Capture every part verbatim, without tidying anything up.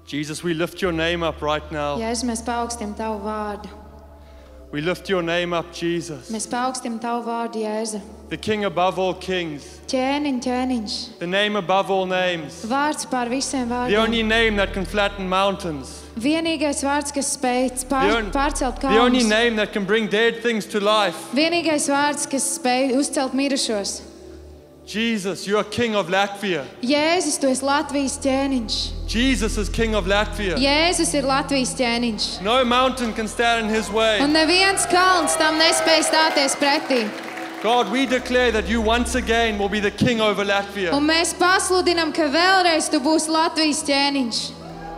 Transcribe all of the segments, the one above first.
Jesus, we lift your name up right now. Jēzus, mēs paaugstam tavu vārdu. We lift your name up, Jesus. Mēs paaugstam tavu vārdu, Jēzu. The King above all kings. Ķēniņ, ķēniņš. The name above all names. Vārds pār visiem The vārdiem. only name that can flatten mountains. Vienīgais vārds, kas spēj The, pār, on- pārcelt the only kalnus. name that can bring dead things to life. Vienīgais vārds, kas spēj uzcelt mirušos. Jesus, you are King of Latvia. Jēzus, tu esi Latvijas ķēniņš. Jesus is King of Latvia. Jēzus ir Latvijas ķēniņš. No mountain can stand in his way. Un neviens kalns tam nespēj stāties pretī. God, we declare that you once again will be the King over Latvia. Un mēs pasludinam, ka vēlreiz tu būsi Latvijas ķēniņš.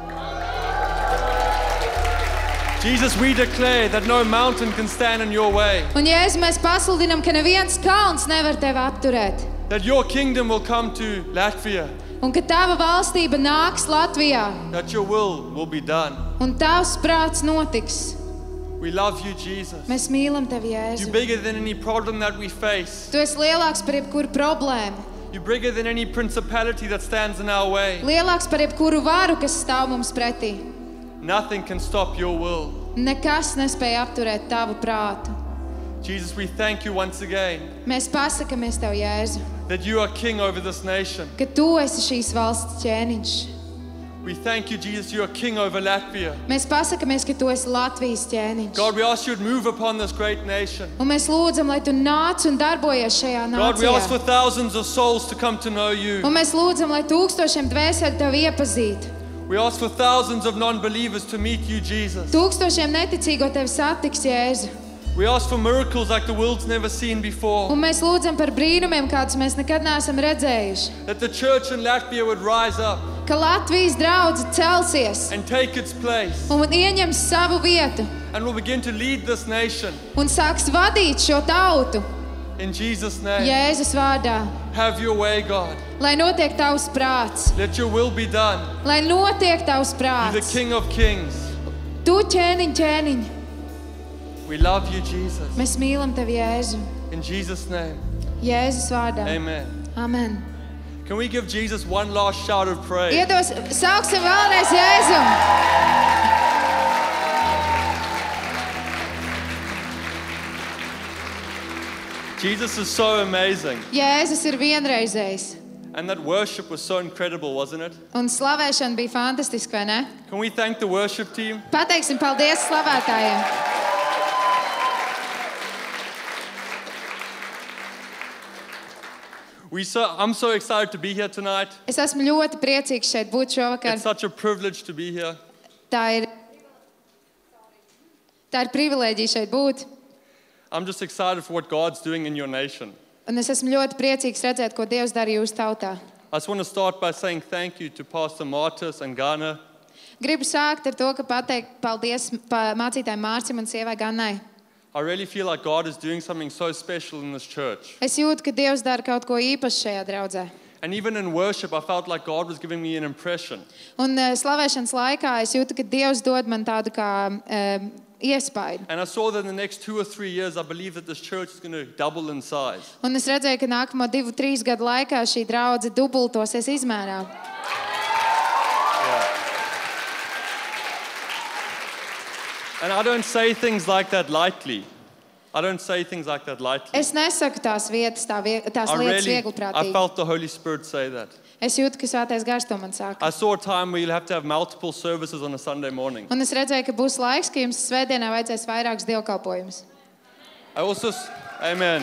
Jesus, we declare that no mountain can stand in your way. Un Jēzus, mēs pasludinam, ka neviens kalns nevar tevi apturēt. That your kingdom will come to Latvia. Un ka tava valstība nāks Latvijā. That your will will be done. Un tavs prāts notiks. We love you, Jesus. Mēs mīlam tevi, You're Jēzu. bigger than any problem that we face. Tu esi lielāks par jebkuru problēmu. You're bigger than any principality that stands in our way. Lielāks par jebkuru varu, kas stāv mums pretī. Nothing can stop your will. Nekas nespēja apturēt tavu prātu. Jesus, we thank you once again Mēs pasakamies tev, Jēzu, that you are King over this nation. ka tu esi šīs valsts ķēniņš. We thank you, Jesus, you are King over Latvia. Mēs pasakamies, ka tu esi Latvijas ķēniņš. God, we ask you to move upon this great nation. Un mēs lūdzam, lai tu nāc un darbojies šajā God, we ask for nācijā. thousands of souls to come to know you. Un mēs lūdzam, lai tūkstošiem dvēseli tev iepazītu. We ask for thousands of non-believers to meet you, Jesus. Tūkstošiem neticīgo tevi satiks, Jēzu. We ask for miracles like the world's never seen before. Un mēs lūdzam par brīnumiem, kādus mēs nekad neesam redzējuši. That the church in Latvia would rise up Ka Latvijas draudze celsies and take its place un ieņems savu vietu and will begin to lead this nation. un sāks vadīt šo tautu. In Jesus' name, Jēzus vārdā. have your way, God. Lai notiek tavs prāts. Let your will be done. Lai notiek tavs You're the prāts. King of Kings. Tu ķēniņ, ķēniņ. We love you, Jesus. Mēs mīlam tevi, Jēzu. In Jesus' name, Jēzus vārdā. amen. Amen. Can we give Jesus one last shout of praise? Iedos, sauksim vēlreiz Jēzu. Jesus is so amazing. Jēzus ir vienreizējs. And that worship was so incredible, wasn't it? Un slavēšana bija fantastiska, vai ne? Can we thank the worship team? Pateiksim paldies slavētājiem. We so, I'm so excited to be here tonight. Es esmu ļoti priecīgs šeit būt šovakar. It's such a privilege to be here. Tā ir, tā ir privilēģija šeit būt. I'm just excited for what God's doing in your nation. Un es esmu ļoti priecīgs redzēt, ko Dievs dara jūsu tautā. I just want to start by saying thank you to Pastor Martis and Ghana. Gribu sākt ar to, ka pateikt paldies pa mācītājiem Mārcim un sievai Gannai. I really feel like God is doing something so special in this church. Es jūtu, ka Dievs dara kaut ko īpašu šajā draudzē. And even in worship, I felt like God was giving me an impression. Un uh, slavēšanas laikā es jūtu, ka Dievs dod man tādu kā uh, iespaidu. And I saw that in the next two or three years, I believe that this church is going to double in size. Un es redzēju, ka nākamo divu, trīs gadu laikā šī draudze dubultosies izmērā. And I don't say things like that lightly. I don't say things like that lightly. Es nesaku tās vietas, tā vie, tās I lietas really, I viegliprātīgi. felt the Holy Spirit say that. Es jūtu, ka Svētais Gars to man saka. I saw a time where you'll have to have multiple services on a Sunday morning. Un es redzēju, ka būs laiks, ka jums svētdienā vajadzēs vairākus dievkalpojumus. I also, amen.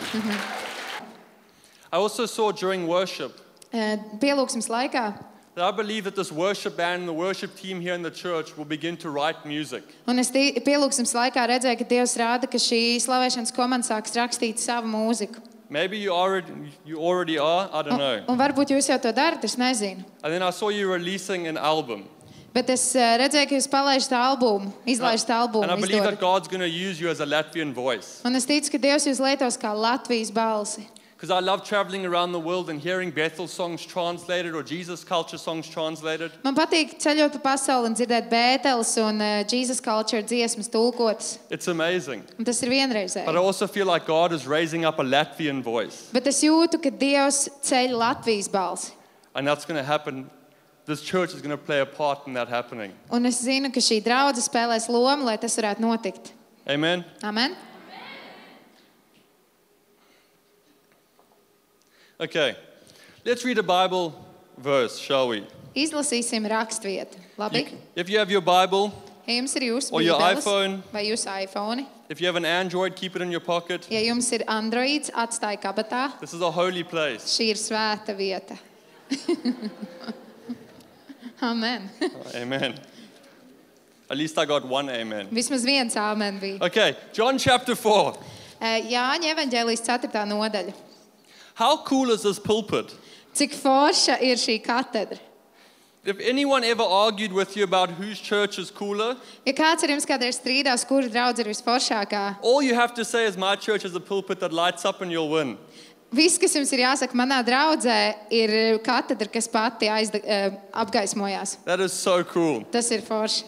I also saw during worship Uh, Pielūgsmes laikā. that I believe that this worship band and the worship team here in the church will begin to write music. Un es tī- pielūgsmes laikā redzēju, ka Dievs rāda, ka šī slavēšanas komanda sāks rakstīt savu mūziku. Maybe you already, you already are, I don't Un, know. un varbūt jūs jau to darat, es nezinu. And then I saw you releasing an album. Bet es uh, redzēju, ka jūs palaižat albumu, izlaižat albumu, And I believe that izdodat. God's going to use you as a Latvian voice. Un es ticu, ka Dievs jūs lietos kā Latvijas balsi. Because I love traveling around the world and hearing Bethel songs translated or Jesus culture songs translated. Man patīk ceļot pa pasauli un dzirdēt Bēteles un uh, Jesus Culture dziesmas tulkotas. It's amazing. Un tas ir vienreizēji. But I also feel like God is raising up a Latvian voice. Bet es jūtu, ka Dievs ceļ Latvijas balsi. And that's going to happen this church is going to play a part in that happening. Un es zinu, ka šī draudze spēlēs lomu, lai tas varētu notikt. Amen? Amen? Okay, let's read a Bible verse, shall we? Izlasīsim rakstvietu. Labi? You- if you have your Bible, Ja jums ir jūsu Or your bībeles iPhone. vai jūsu iPhone, if you have an Android, keep it in your pocket. ja jums ir Androids, atstāj kabatā. This is a holy place. Šī ir svēta vieta. Amen. Amen. At least I got one amen. Vismaz viens amen bija. Okay, John chapter four. Eh, Jāņa evaņģēlijas ceturtā nodaļa. How cool is this pulpit? Cik forša ir šī katedra? If anyone ever argued with you about whose church is cooler, Ja kāds ar jums kādreiz strīdās, kura draudze ir visforšākā, all you have to say is my church is a pulpit that lights up and you'll win. viss, kas jums ir jāsaka manā draudzē, ir katedra, kas pati aizda, eh, apgaismojās. That is so cool. Tas ir forši.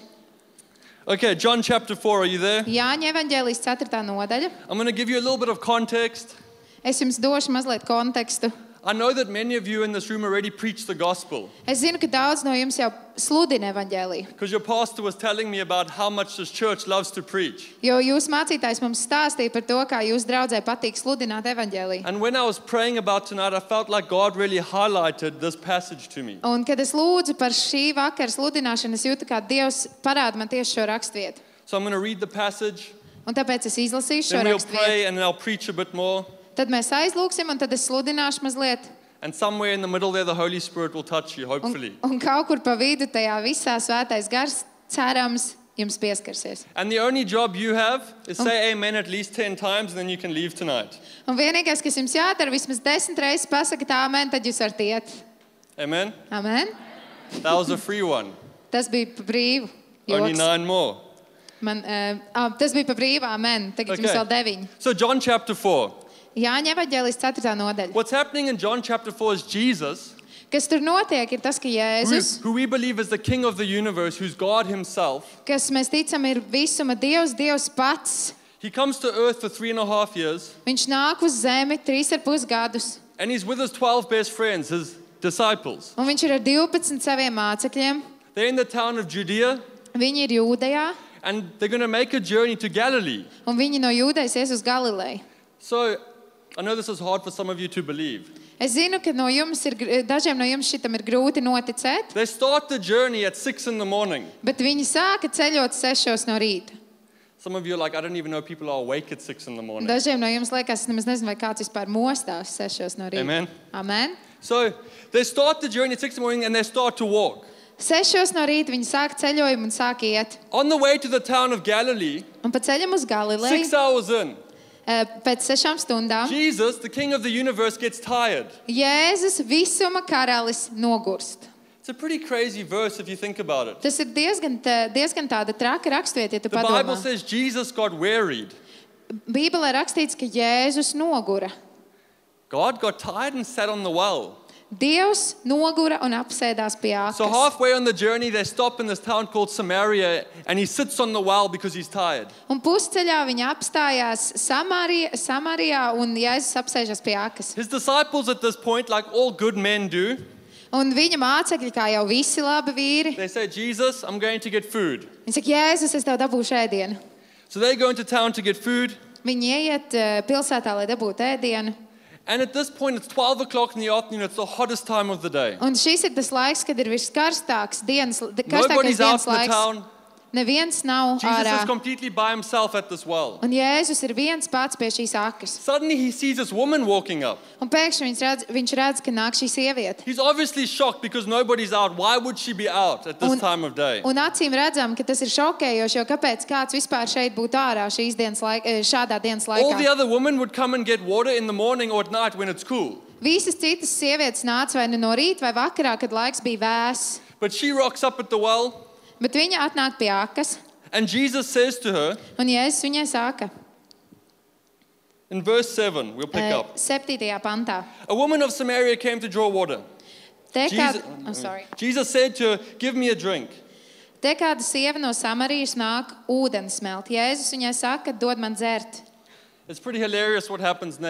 Okay, John chapter four, are you there? Jāņa evaņģēlijas ceturtā nodaļa. I'm going to give you a little bit of context. Es jums došu mazliet kontekstu. I know that many of you in this room already preach the gospel Es zinu, ka daudz no jums jau sludina evaņģēliju, because your pastor was telling me about how much this church loves to preach. jo jūs mācītājs mums stāstīja par to, kā jūs draudzē patīk sludināt evaņģēliju. And when I was praying about tonight, I felt like God really highlighted this passage to me. Un, kad es lūdzu par šī vakara sludināšanu, es jūtu, kā Dievs parāda man tieši šo rakstvietu. So I'm going to read the passage, Un tāpēc es izlasīšu šo then we'll rakstvietu. pray, and then I'll preach a bit more. Tad mēs aizlūksim, un tad es sludināšu mazliet. And somewhere in the middle there, the Holy Spirit will touch you, Un, hopefully. un kaut kur pa vidu tajā visā svētais gars, cerams, jums pieskarsies. And the only job you have is say amen at least ten times, and then you can leave tonight. Un vienīgais, kas jums jādara, vismaz desmit reizes pasaka tā amen, tad jūs varat iet. Amen? Amen? That was a free one. Tas bija pa brīvu. Only Joks. nine more. Man, uh, ah, tas bija pa brīvu, amen. Tagad jums Okay. vēl deviņi. So John chapter four. Jāņa evaņģēlijas ceturtā nodaļa. What's happening in John chapter four is Jesus, Kas tur notiek, ir tas, ka who, Jēzus, who we believe is the King of the universe, who's God himself, kas mēs ticam ir visuma Dievs, Dievs pats, he comes to earth for three and a half years, viņš nāk uz zemi trīs ar pus gadus, and he's with his twelve best friends, his disciples. un viņš ir ar divpadsmit saviem mācekļiem. They're in the town of Judea, Viņi ir Jūdejā, and they're going to make a journey to Galilee. un viņi no Jūdejas ies uz Galileju. So I know this is hard for some of you to believe. Es zinu, ka no jums ir, gr- dažiem no jums šitam ir grūti noticēt, They start the journey at six in the morning. bet viņi sāka ceļot sešos no rīta. Some of you are like, I don't even know people are awake at six in the morning. Dažiem no jums liekas, es nemaz nezinu, vai kāds vispār mostās sešos no rīta. Amen. Amen. So they start the journey at six in the morning and they start to walk. Sešos no rīta viņi sāk ceļojumu un sāk iet. On the way to the town of Galilee, Un pa ceļam uz six Galileju, hours in, eh, pēc sešām stundām, Jesus, the King of the universe, gets tired. Jēzus visuma karalis nogurst. It's a pretty crazy verse if you think about it. Tas ir diezgan, tā- diezgan tāda traka rakstvieta, ja tu The Bible padomā. says Jesus got wearied. Bībelē rakstīts, ka Jēzus nogura. God got tired and sat on the well. Dievs nogura un apsēdās pie So ākas. halfway on the journey, they stop in this town called Samaria, and he sits on the well because he's tired. Un pusceļā viņi apstājās Samarijā, Samarijā un Jēzus apsēžas pie ākas. His disciples at this point, like all good men do, Un viņa mācekļi, kā jau visi labi vīri, they say, Jesus, I'm going to get food. viņi saka, Jēzus, es tev dabūšu ēdienu. So they go into town to get food. Viņi ieiet eh, pilsētā, lai dabūtu ēdienu. And at this point, it's twelve o'clock in the afternoon. It's the hottest time of the day. Un šis ir tas laiks, kad ir viskarstāks dienas, Nobody's karstākais out dienas in the laiks. town. Neviens nav Jesus ārā. is completely by himself at this well. Un Jēzus ir viens pats pie šīs akas. Suddenly, he sees this woman walking up. Un pēkšņi viņš redz, viņš redz, ka nāk šī sieviete. He's obviously shocked because nobody's out. Why would she be out at this Un- time of day? Un acīm redzam, ka tas ir šokējoši, jo kāpēc kāds vispār šeit būtu ārā šīs dienas laik, eh, šādā dienas All the laikā? other women would come and get water in the morning or at night when it's cool. Visas citas sievietes nāca vai nu no rīta vai vakarā, kad laiks bija vēss. But she rocks up at the well, Bet viņa atnāk pie akas, and Jesus says to her, un Jēzus viņai saka, in verse seven, we'll pick eh, up. septītajā pantā. A woman of Samaria came to draw water. Te Jesus, kāda, oh, sorry. Jesus said to her, give me a drink. Te kāda sieva no Samarijas nāk ūdeni smelt. Jēzus viņai saka, dod man dzert. It's pretty hilarious what happens next.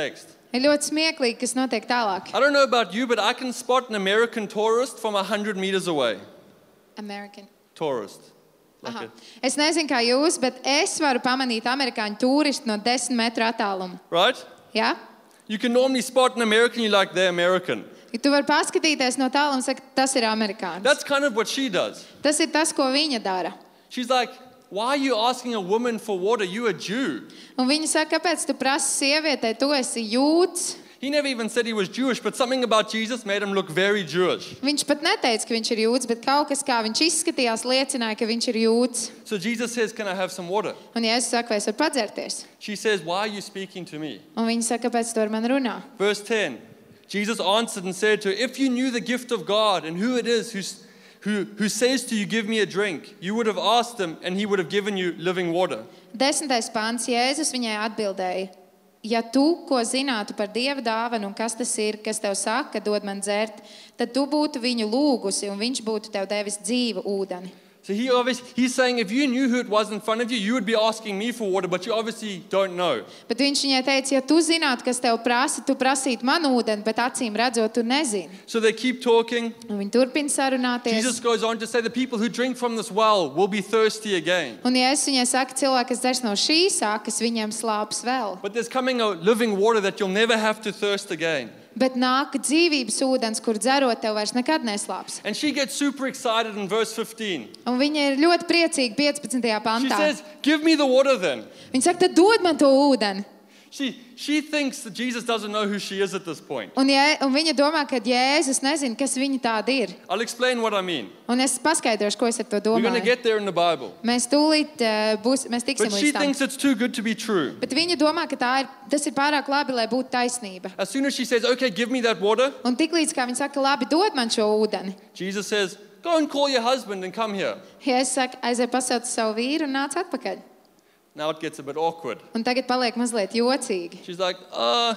Ir ļoti smieklīgi, kas notiek tālāk. I don't know about you, but I can spot an American tourist from one hundred meters away. American. Tourist. Like Aha. a, Es nezinu, kā jūs, bet es varu pamanīt amerikāņu turistu no desmit metru attāluma. right? Ja? You can normally spot an American, you're like, they're American. Ja tu vari paskatīties no tāluma un saka, tas ir amerikānis. That's kind of what she does. Tas ir tas, ko viņa dara. She's like, why are you asking a woman for water? You're a Jew. Un viņa saka, kāpēc tu prasi sievietei, tu esi jūds? He never even said he was Jewish, but something about Jesus made him look very Jewish. Viņš pat neteica, ka viņš ir jūds, bet kaut kas, kā viņš izskatījās, liecināja, ka viņš ir jūds. So Jesus says, can I have some water? Un Jēzus saka, vai es varu padzerties? She says, why are you speaking to me? Un viņa saka, kāpēc tu ar mani runā? Verse ten, Jesus answered and said to her, if you knew the gift of God and who it is who's, who, who says to you, give me a drink, you would have asked him and he would have given you living water. Desmitais pāns, Jēzus viņai atbildēja, ja tu, ko zinātu par Dieva dāvanu un kas tas ir, kas tev saka, dod man dzert, tad tu būtu viņu lūgusi un viņš būtu tev devis dzīvu ūdeni. So he obviously, he's saying, if you knew who it was in front of you, you would be asking me for water, but you obviously don't know. Bet viņš viņai teica, ja tu zinātu, kas tev prasa, tu prasītu man ūdeni, bet acīm redzot, tu nezini. So they keep talking. Un viņi turpina sarunāties. Jesus goes on to say, the people who drink from this well will be thirsty again. Un Jēzus viņai saka, cilvēki, kas dzers no šīs akas, viņiem slāpes vēl. But there's coming a living water that you'll never have to thirst again. Bet nāk dzīvības ūdens, kur dzerot tev vairs nekad neslāps. And she gets super excited in verse fifteen. Un viņa ir ļoti priecīga piecpadsmitajā She pantā. says, give me the water then. Viņa saka, tad dod man to ūdeni. She, she thinks that Jesus doesn't know who she is at this point. Un, Jē, un viņa domā, ka Jēzus nezina, kas viņa tāda ir. I'll explain what I mean. Un es paskaidrošu, ko es ar to We're going to domāju. get there in the Bible. Mēs tūlīt uh, būs, mēs tiksim But she līdz tam. thinks it's too good to be true. Bet viņa domā, ka tā ir, tas ir pārāk labi, lai būtu taisnība. As soon as she says, okay, give me that water, Un tiklīdz kā viņa saka, labi, dod man šo ūdeni. Jesus says, go and call your husband and come here. Jēzus saka, aizej pasauc savu vīru un nāc atpakaļ. Now it gets a bit awkward. Un tagad paliek mazliet jocīgi. She's like, uh,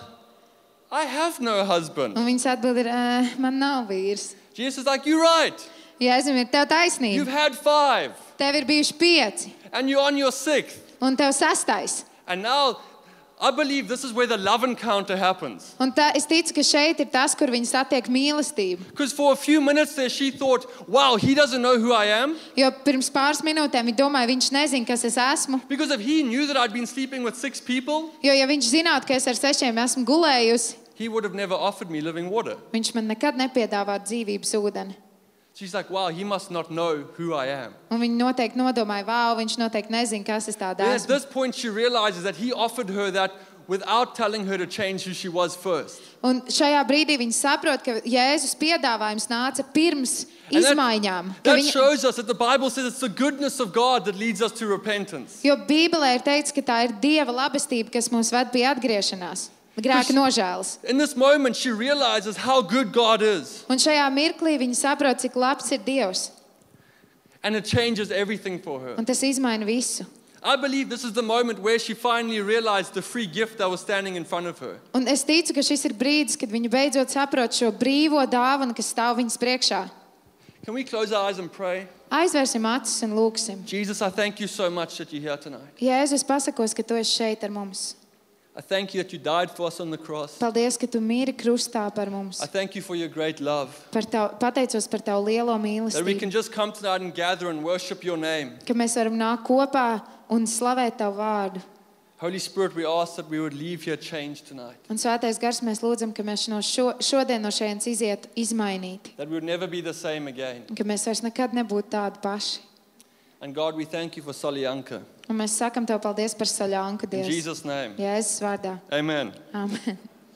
I have no husband. Un viņas atbild ir, uh, man nav vīrs. Jesus is like, you're right. Jēzum ir, tev You've taisnība. had five Tev ir bijuši pieci. and you're on your sixth. Un tev sastais. And now I believe this is where the love encounter happens. Un tā, es ticu, ka šeit ir tas, kur viņi satiek mīlestību. Because for a few minutes there she thought, wow, he doesn't know who I am. Jo pirms pāris minūtēm viņa domāja, viņš nezina, kas es esmu. Because if he knew that I'd been sleeping with six people, Jo, ja viņš zinātu, ka es ar sešiem esmu gulējusi, he would have never offered me living water. viņš man nekad nepiedāvātu dzīvības ūdeni. She's like, wow, he must not know who I am. Un viņa noteikti nodomāja, vau, viņš noteikti nezina, kas es tāda Then at esmu. this point she realizes that he offered her that without telling her to change who she was first. Un šajā brīdī viņa saprot, ka Jēzus piedāvājums nāca pirms And that- izmaiņām. Ka That viņa, shows us that the Bible says it's the goodness of God that leads us to repentance. jo Bībelē ir teikts, ka tā ir Dieva labestība, kas mūs ved pie atgriešanās, grēka nožēlas. In this moment, she realizes how good God is, Un šajā mirklī viņa saprot, cik labs ir Dievs. and it changes everything for her. Un tas izmaina visu. I believe this is the moment where she finally realized the free gift that was standing in front of her. Un es ticu, ka šis ir brīdis, kad viņa beidzot saprot šo brīvo dāvanu, kas stāv viņas priekšā. Can we close our eyes and pray? Aizvērsim acis un lūksim. Jesus, I thank you so much that you're here tonight. Jēzus, pasakos, ka tu esi šeit ar mums. I thank you that you died for us on the cross. Paldies, ka tu mīri krustā par mums. I thank you for your great love. Par tavu, pateicos par tavu lielo That we mīlestību. can just come tonight and gather and worship your name. Ka mēs varam nākt kopā un slavēt tavu vārdu. Holy Spirit, we ask that we would leave here changed tonight. Un svētais gars, mēs lūdzam, ka mēs no šo, šodien no šejienes iziet izmainīti. That we would never be the same again. Un ka mēs vairs nekad nebūtu tādi paši. And God, we thank you for Solyanka. Un mēs sakam tev paldies par Saļanku, In Dievs. Jesus' name. Jēzus vārdā. Amen. Amen.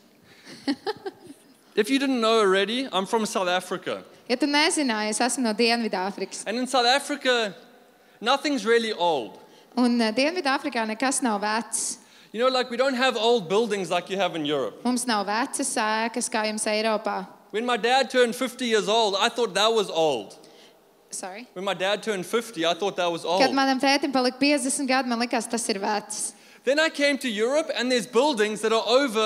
If you didn't know already, I'm from South Africa. Ja tu nezināji, es esmu no Dienvidāfrikas. And in South Africa, nothing's really old. Un uh, Dienvidāfrikā nekas nav vecs. You know, like we don't have old buildings like you have in Europe. Mums nav vecas ēkas, kā jums Eiropā. When my dad turned fifty years old, I thought that was old. Sorry. When my dad turned fifty, I thought that was old. Kad manam tētim palika piecdesmit gadi, man likās, tas ir vecs. Then I came to Europe and there's buildings that are over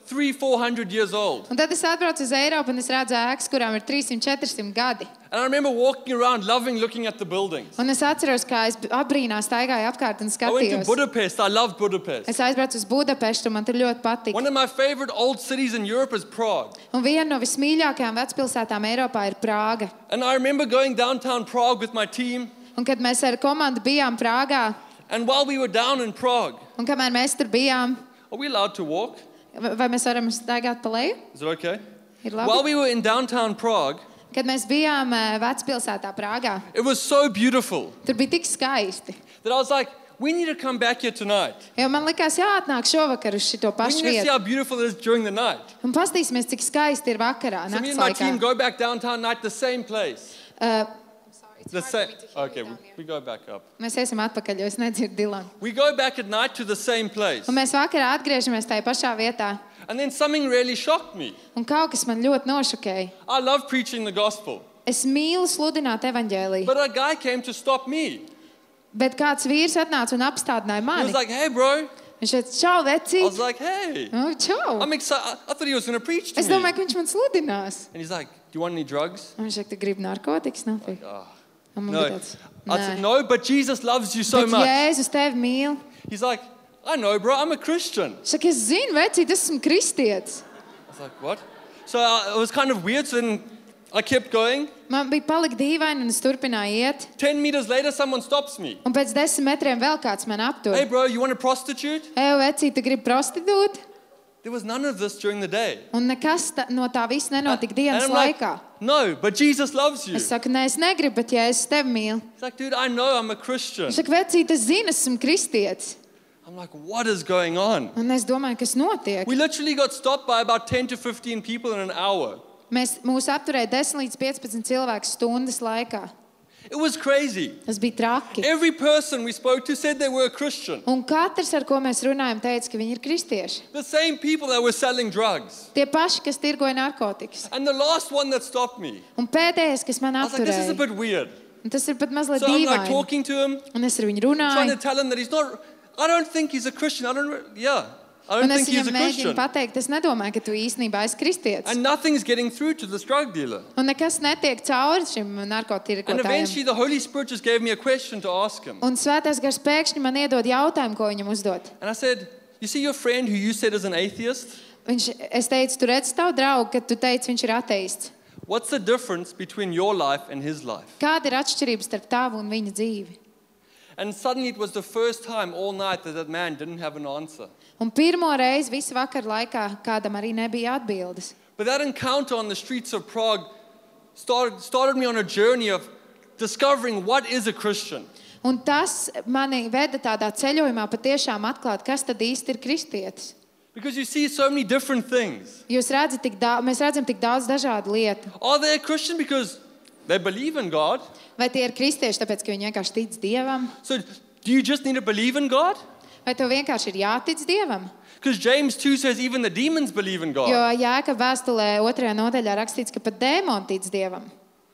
three, four hundred years old. Un tad es atbraucu uz Eiropu un es redzu ēkas, kurām ir trīs simt, četri simt gadi. And I remember walking around loving looking at the buildings. Un es atceros, kā es abrīnā staigāju apkārt un I went to skatījos. Budapest. I loved Budapest. Es aizbraucu uz Budapeštu, un man tur ļoti patika. One of my favorite old cities in Europe is Prague. Un viena no vismīļākajām vecpilsētām Eiropā ir Prāga. And I remember going downtown Prague with my team. Un kad mēs ar komandu bijām Prāgā, And while we were down in Prague, un kamēr mēs tur bijām, are we allowed to walk? vai mēs varam staigāt pa leju? Is it okay? Ir labi. While we were in downtown Prague, Kad mēs bijām eh, vecpilsētā Prāgā, it was so beautiful tur bija tik skaisti. that I was like, we need to come back here tonight. Jo man likās, jāatnāk šovakar uz šito We pašu need to see vietu. how beautiful it is during the night. Un pastīsimies, cik skaisti ir vakarā, So me nakts and my team laikā. go back downtown night, the same place. Uh, The same. Okay, we, we go back up. mēs iesim atpakaļ, jo es nedzirdu Dilanu. We go back at night to the same place. Un mēs vakarā atgriežamies tajā pašā vietā. And then something really shocked me. Un kaut kas man ļoti nošokēja. I love preaching the gospel. Es mīlu sludināt evaņģēliju, But a guy came to stop me. bet kāds vīrs atnāca un apstādināja He mani. was like, hey, bro. Viņš teica, čau, I vecīt! was like, hey. Nu, čau! I'm excited. I I thought he was going to preach to Es me. domāju, ka viņš man sludinās. And he's like, do you want any drugs? Un viņš teica, tu gribi narkotikas? Nopirkt? Oh. Un man No. bija tāds, I said, nē. no, but Jesus loves you so Bet much. Jēzus tevi mīl. He's like, I know, bro. I'm a Christian. Viņš saka, es zinu, vecīt, es esmu kristietis. I was like, what? So uh, it was kind of weird. So then I kept going. Man bija palikt dīvaini, un es turpināju iet. Ten meters later, someone stops me. Un pēc desmit metriem vēl kāds man aptur. Hey, bro, you want a prostitute? Ej, vecīt, tu gribi prostitūt? There was none of this during the day. Un nekas ta, no tā viss nenotika And dienas I'm like, laikā. no, but Jesus loves you. Es saku, nē, es negribu, bet Jēzus tevi mīl. He's like, dude, I know I'm a Christian. Viņš saka, vecīt, es zinu, es esmu kristietis. I'm like, what is going on? Un es domāju, kas notiek. We literally got stopped by about ten to fifteen people in an hour. Mēs mūs apturēja desmit līdz piecpadsmit cilvēku stundas laikā. It was crazy. Tas bija traki. Every person we spoke to said they were a Christian. Un katrs, ar ko mēs runājam, teica, ka viņi ir kristieši. The same people that were selling drugs. Tie paši, kas tirgoja narkotikas. And the last one that stopped me, Un pēdējais, kas man I was like, this is a apturēja, bit weird. un tas ir pat mazliet So I'm like dīvaini. talking to him, Un es ar viņu trying to runāju. tell him that he's not, I don't think he's a Christian. I don't, re- yeah, I don't Un es think he's viņam a mēģinu Christian. pateikt, es nedomāju, ka tu īstenībā esi kristietis. And nothing's getting through to this drug dealer. Un nekas netiek cauri šim And narkotirgotājam. eventually the Holy Spirit just gave me a question to ask him. Un svētais gars pēkšņi man iedod jautājumu, ko viņam uzdot. And I said, you see your friend who you said is an atheist? Viņš, es teicu, tu redz tavu draugu, ka tu teici, viņš ir ateists. What's the difference between your life and his life? Kāda ir atšķirība starp tavu un viņa dzīvi? And suddenly it was the first time all night that that man didn't have an answer. Un pirmo reizi visu vakaru laikā kādam arī nebija atbildes. But that encounter on the streets of Prague started, started me on a journey of discovering what is a Christian. Un tas mani veda tādā ceļojumā patiešām atklāt, kas tad īsti ir kristietis. Because you see so many different things. Jūs redzat, tik daudz, mēs redzam tik daudz dažādu lietu. Are they a Christian because they believe in God? Vai tie ir kristieši, tāpēc, ka viņi vienkārši tic Dievam? So do you just need to believe in God? Vai tev vienkārši ir jātic Dievam? Because James two says even the demons believe in God. Jo Jēkab vēstulē otrajā nodaļā rakstīts, ka pat dēmoni tic Dievam.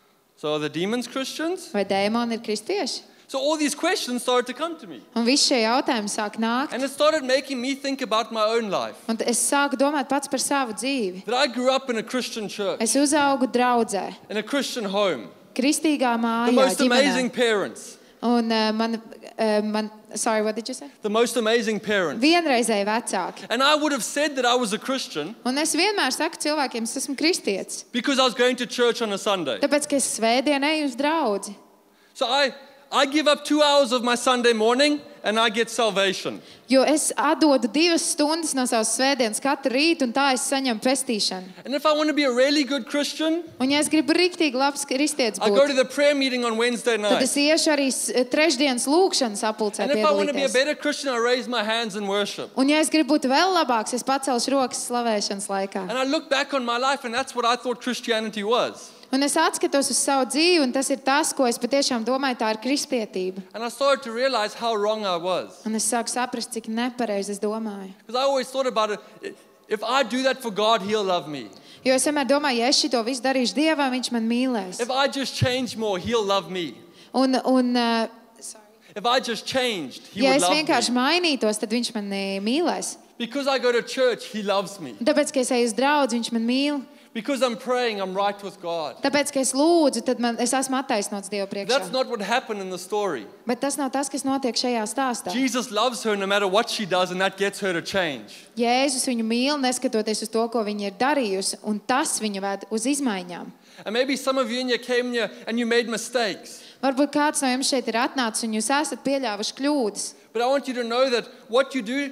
So are the demons Christians? Vai dēmoni ir kristieši? So all these questions started to come to me. Un visi šie jautājumi sāk nākt. And it started making me think about my own life. Un es sāku domāt pats par savu dzīvi. That I grew up in a Christian church, Es uzaugu draudzē, in a Christian home. kristīgā The mājā, most ģimenē. amazing parents. Un uh, man, uh, man, sorry, what did you say? The most amazing parents. Vienreizēji vecāki. And I would have said that I was a Christian Un es vienmēr saku cilvēkiem, es esmu kristietis. because I was going to church on a Sunday. Tāpēc, ka es svētdien eju uz draudzi. So I, I give up two hours of my Sunday morning and I get salvation. Jo es atdodu divas stundas no savas svētdienas katru rītu, un tā es saņemu pestīšanu. And if I want to be a really good Christian, Un ja es gribu riktīgi labs kristietis I go būt, to the prayer meeting on Wednesday tad night. es iešu arī s- trešdienas lūkšanas apulcē And if I want to be a piedalīties. better Christian, I raise my hands in worship. Un ja es gribu būt vēl labāks, es pacelšu rokas slavēšanas laikā. And I look back on my life and that's what I thought Christianity was. Un es atskatos uz savu dzīvi, un tas ir tas, ko es patiešām domāju, tā ir kristietība. And I started to realize how wrong I was. Un es sāku saprast, cik nepareizi es domāju. Because I always thought about it, if I do that for God, He'll love me. Jo es vienmēr domāju, ja es šito visu darīšu Dievam, viņš man mīlēs. If I just change more, He'll love me. Un, un uh, If I just changed, He ja would es love vienkārši me. mainītos, tad viņš man mīlēs. Because I go to church, he loves me. Tāpēc, ka es eju uz draudzi, viņš man mīl. Because I'm praying, I'm right with God. Tāpēc, ka es lūdzu, tad man, es esmu attaisnots Dieva That's priekšā. not what happened in the story. Bet tas nav tas, kas notiek šajā stāstā. Jesus loves her no matter what she does, and that gets her to change. Jēzus viņu mīl, neskatoties uz to, ko viņa ir darījusi, un tas viņu ved uz izmaiņām. And maybe some of you in here came here and you made mistakes. Varbūt kāds no jums šeit ir atnācis un jūs esat pieļāvuši kļūdas. But I want you to know that what you do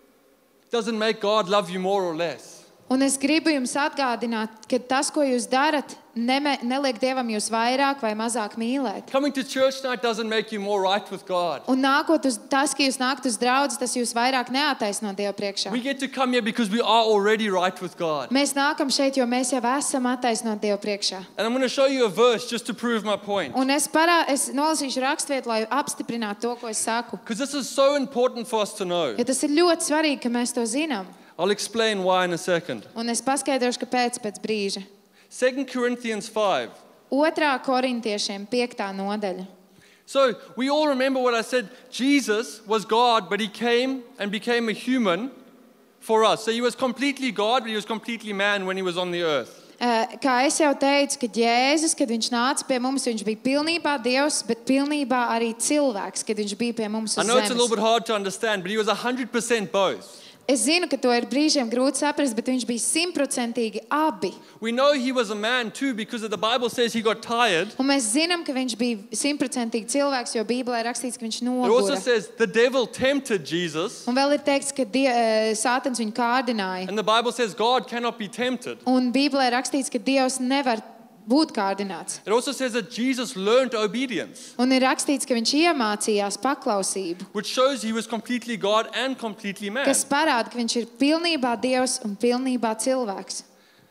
doesn't make God love you more or less. Un es gribu jums atgādināt, ka tas, ko jūs darat, neme, neliek Dievam jūs vairāk vai mazāk mīlēt. Coming to church tonight doesn't make you more right with God. Un nākot uz tas, ka jūs nākat uz draudzi, tas jūs vairāk neattaisno Dieva priekšā. We get to come here because we are already right with God. Mēs nākam šeit, jo mēs jau esam attaisnoti Dieva priekšā. And I'm going to show you a verse just to prove my point. Un es, parā, es nolasīšu rakstvietu, lai apstiprinātu to, ko es saku. Because this is so important for us to know. Jo tas ir ļoti svarīgi, ka mēs to zinām. I'll explain why in a second. Un es paskaidrošu, kāpēc pēc brīža. Second Corinthians five. Otrā korintiešiem piektā nodaļa. So we all remember what I said. Jesus was God, but he came and became a human for us. So he was completely God, but he was completely man when he was on the earth. Uh, kā es jau teicu, ka Jēzus, kad viņš nāca pie mums, viņš bija pilnībā Dievs, bet pilnībā arī cilvēks, kad viņš bija pie mums I uz know it's a little zemes. bit hard to understand, but he was one hundred percent both. Es zinu, ka to ir brīžiem grūti saprast, bet viņš bija simtprocentīgi abi. We know he was a man too because the Bible says he got tired. Un mēs zinām, ka viņš bija simtprocentīgi cilvēks, jo Bībelē ir rakstīts, ka viņš It also nogura. says the devil tempted Jesus. Un vēl ir teikts, ka die, uh, Sātans viņu kārdināja. And the Bible says God cannot be tempted. Un Bībelē ir rakstīts, ka Dievs nevar būt kārdināts. It also says that Jesus learned obedience, Un ir rakstīts, ka viņš iemācījās paklausību, which shows he was completely God and completely man. kas parāda, ka viņš ir pilnībā Dievs un pilnībā cilvēks.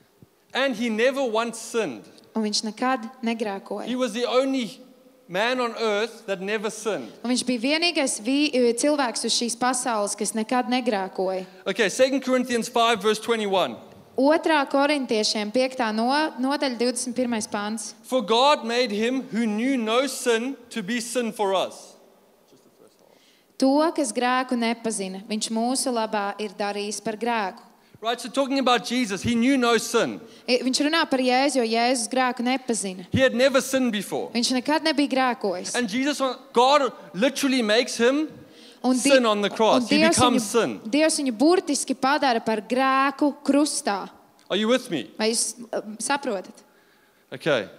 And he never once sinned. Un viņš nekad He negrēkoja. was the only man on earth that never sinned. Un viņš bija vienīgais vi, cilvēks uz šīs pasaules, kas nekad negrēkoja. Okay, Second Corinthians five verse twenty-one. Otrā korintiešiem piektā no, nodaļa divdesmit pirmais pants. For God made him who knew no sin to be sin for us. To, kas grēku nepazina, viņš mūsu labā ir darījis par grēku. Right, so talking about Jesus, he knew no sin. I- Viņš runā par Jēzu, jo Jēzus grēku nepazina. He had never sinned before. Viņš nekad nebija grēkojis. And Jesus, God literally makes him Un Di- sin on the cross. un He Dievs becomes viņu, sin. Dievs viņu burtiski padara par grēku krustā. Are you with me? Vai jūs uh, saprotat? Okay.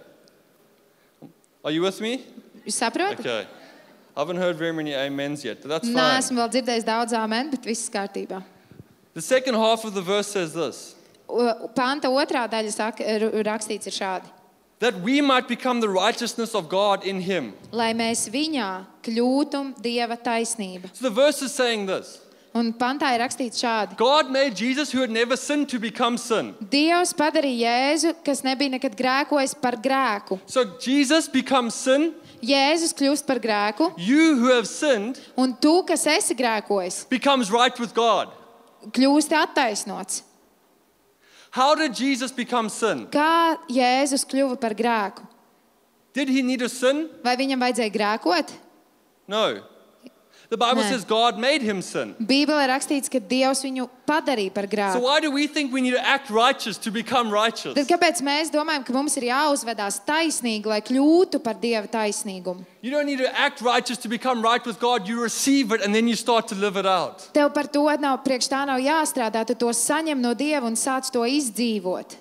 Are you with me? Jūs saprotat? Okay. I haven't heard very many amens yet, but that's Nē, fine. esmu vēl dzirdējis daudz āmen, bet viss kārtībā. The second half of the verse says this. O- Panta otrā daļa saka, r- rakstīts ir šādi. That we might become the righteousness of God in him. Lai mēs viņā kļūtum Dieva taisnība. So the verse is saying this. Un pantā ir rakstīts šādi. God made Jesus, who had never sinned, to become sin. Dievs padarīja Jēzu, kas nebija nekad grēkojis, par grēku. So Jesus becomes sin. Jēzus kļūst par grēku, You who have sinned un tu, kas esi grēkojis, becomes right with God. kļūsti attaisnots. How did Jesus become sin? Kā Jēzus kļuva par grēku? Did he need to sin? Vai viņam vajadzēja grēkot? No. The Bible No. says God made him sin. Bībelē rakstīts, ka Dievs viņu padarīja par So grēku. why do we think we need to act righteous to become righteous? Tad kāpēc mēs domājam, ka mums ir jāuzvedās taisnīgi, lai kļūtu par Dieva taisnīgumu? You don't need to act righteous to become right with God. You receive it and then you start to live it out. Tev par to nav, priekš tā nav jāstrādā, tu to saņem no Dieva un sāc to izdzīvot.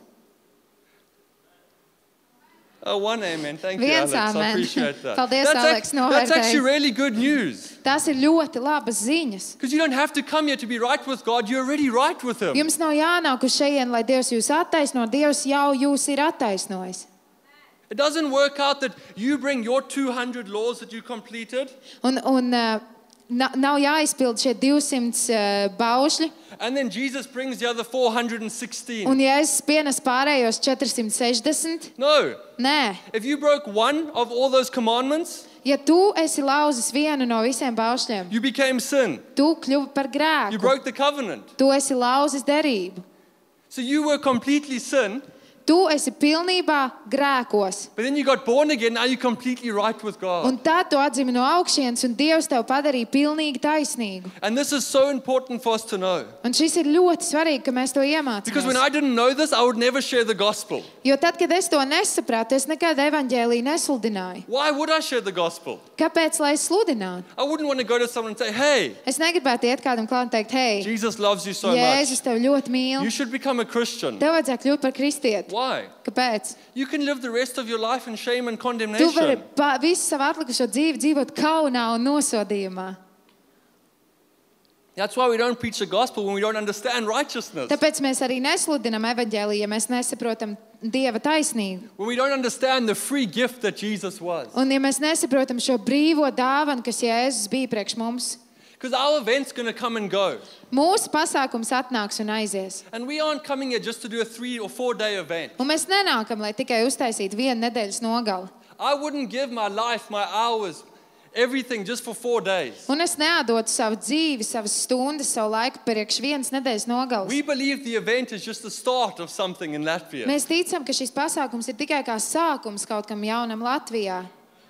Oh, one amen. Thank you, Viens Alex. I amen. appreciate that. Paldies, that's, Alex, act- that's novērtēju. actually really good news. Tas ir ļoti labas ziņas. Because you don't have to come here to be right with God. You're already right with him. Jums nav jānāk uz šejien, lai Dievs jūs attaisno. Dievs jau jūs ir attaisnojis. It doesn't work out that you bring your two hundred laws that you completed Un, un uh, na- nav jāizpild šie divsimt uh, baušļi. and then Jesus brings the other four hundred sixteen. Un ja es pienesu pārējos četrsimt sešdesmit, No. nē. If you broke one of all those commandments, Ja tu esi lauzis vienu no visiem baušļiem, you became sin. tu kļuvi par You grēku. broke the covenant. Tu esi lauzis derību. So you were completely sin, Tu esi pilnībā grēkos. But then you got born again, now you're completely right with God. Un tad tu atzimi no augšienes, un Dievs tev padarīja pilnīgi taisnīgu. And this is so important for us to know. Un šis ir ļoti svarīgi, ka mēs to Because when iemācāmies. I didn't know this, I would never share the gospel. Jo tad, kad es to nesapratu, es nekad evaņģēliju nesludināju. Why would I share the gospel? Kāpēc, lai es sludinātu? I wouldn't want to go to someone and say, hey, Es negribētu iet kādam klāt un teikt, hei, Jesus loves you so Jēzus much. tev ļoti You mīl. should become a Christian. Tev vajadzētu kļūt par kristieti. Why? Kāpēc? You can live the rest of your life in shame and Tu vari condemnation. pa, visu savu atlikušo dzīvi dzīvot kaunā un nosodījumā. That's why we don't preach the gospel when we don't understand righteousness. Tāpēc mēs arī nesludinām evaņģēliju, ja mēs nesaprotam Dieva taisnību. When we don't understand the free gift that Jesus was. Un ja mēs nesaprotam šo brīvo dāvanu, kas Jēzus bija priekš mums, Because our event's going to come and go. mūsu pasākums atnāks un aizies. And we aren't coming here just to do a three or four day event. Un mēs nenākam, lai tikai uztaisītu vienu nedēļas nogali. I wouldn't give my life, my hours, everything just for four days. Un es neatdotu savu dzīvi, savas stundas, savu laiku priekš vienas nedēļas nogalas. We believe the event is just the start of something in Latvia. Mēs ticam, ka šis pasākums ir tikai kā sākums kaut kam jaunam Latvijā.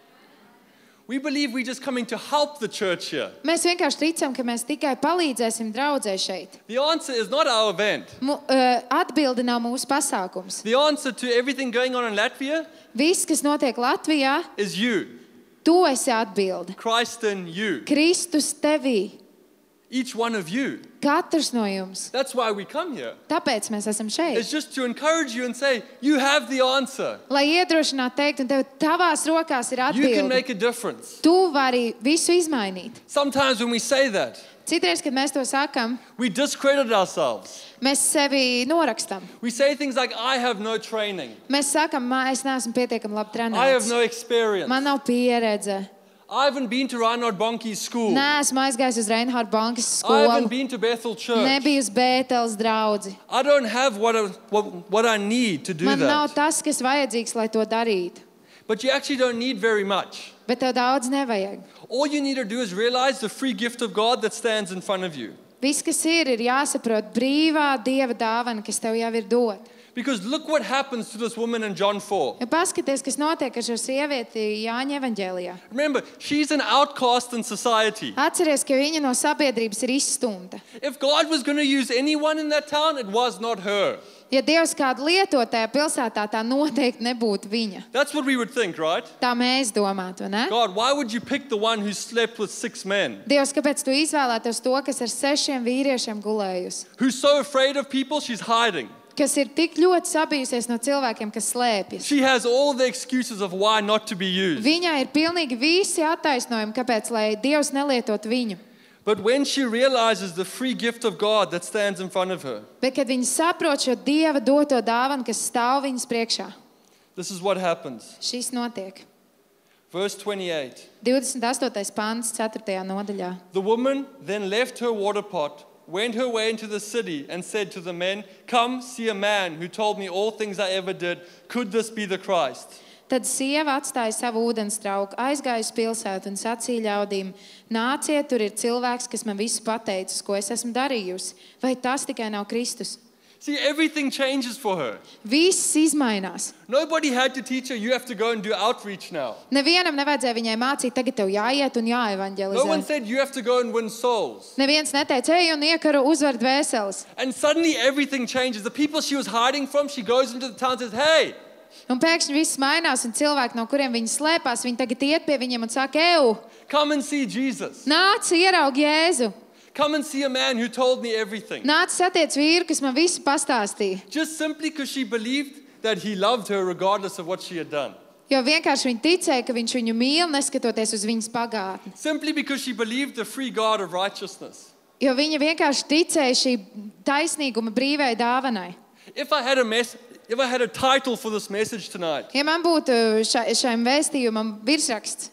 We believe we're just coming to help the church here. Mēs vienkārši ticam, ka mēs tikai palīdzēsim draudzē šeit. The answer is not our event. Mu, uh, atbilde nav mūsu pasākums. The answer to everything going on in Latvia Viss, kas notiek Latvijā, is you, tu esi atbilde. Christ in you, Kristus tevī, each one of you. katrs no jums. That's why we come here. Tāpēc mēs esam It's šeit. just to encourage you and say, you have the answer. Lai iedrošinātu teikt, un tev tavās rokās ir You can atbilde. make a difference. Tu vari visu izmainīt. Sometimes when we say that, Citreiz, kad mēs to sakam, we discredit ourselves. mēs sevi norakstam. We say things like, I have no training. Mēs sakam, "Mā, es neesmu pietiekami labi I have trenēts. no experience. Man nav pieredze. I haven't been to Reinhard Bonnke's school. Neesmu aizgājis uz Reinhard Bankas I haven't skolu. been to Bethel Church. Nebiju uz Bēteles draudzi. I don't have what I, what, what I need to do Man nav that. tas, kas vajadzīgs, lai to darītu. But you actually don't need very much. Bet tev daudz nevajag. All you need to do is realize the free gift of God that stands in front of you. Viss, kas ir, ir jāsaprot brīvā Dieva dāvana, kas tev jau ir dot. Because look what happens to this woman in John four. Ja paskaties, kas notiek ar šo sievieti Jāņa evaņģēlijā. Remember, she's an outcast in society. Atceries, ka viņa no sabiedrības ir izstumta. If God was going to use anyone in that town, it was not her. Ja Dievs kādu lieto tajā pilsētā, tā noteikti nebūtu viņa. That's what we would think, right? Tā mēs domātu, vai ne? God, why would you pick the one who slept with six men? Dievs, kāpēc tu izvēlētos to, kas ar sešiem vīriešiem gulējusi? Who's so afraid of people, she's hiding. Kas ir tik ļoti sabijusies no cilvēkiem, kas slēpjas. She has all the excuses of why not to be used. Viņai ir pilnīgi visi attaisnojumi, kāpēc, lai Dievs nelietot viņu. But when she realizes the free gift of God that stands in front of her, Bet, kad viņi saprot šo Dieva doto dāvanu, kas stāv viņas priekšā, this is what happens. šis notiek. Verse twenty-eight. divdesmit astotais pants, ceturtajā nodaļā. The woman then left her water pot, went her way into the city, and said to the men, "Come, see a man who told me all things I ever did. Could this be the Christ?" Tad sieva atstāja savu ūdenstrauku, aizgāja uz pilsētu un sacīja ļaudīm: Nāciet, tur ir cilvēks, kas man visu pateicis, ko es esmu darījusi. Vai tas tikai nav Kristus? See, everything changes for her. Viss izmainās. Nobody had to teach her, you have to go and do outreach now. Nevienam nevajadzēja viņai mācīt, tagad tev jāiet un No one jāevaņģelizē. said, you have to go and win souls. Neviens neteica, ej un iekaru uzvar dvēseles. And suddenly everything changes. The people she was hiding from, she goes into the town and says, hey, Un pēkšņi viss mainās, un cilvēki, no kuriem viņi slēpās, viņi tagad iet pie viņiem un saka, eju, come and see Jesus. nāc, ieraugi Jēzu. Come and see a man who told me everything. Nāc, satiec vīru, kas man visu pastāstīja. Just simply because she believed that he loved her regardless of what she had done. Jo vienkārši viņi ticēja, ka viņš viņu mīl, neskatoties uz viņas pagātni. Simply because she believed the free God of righteousness. Jo viņa vienkārši ticēja šī taisnīguma brīvai dāvanai. If I had a mess, if I had a title for this message tonight, Ja man būtu šai, šajam vēstījumam virsraksts,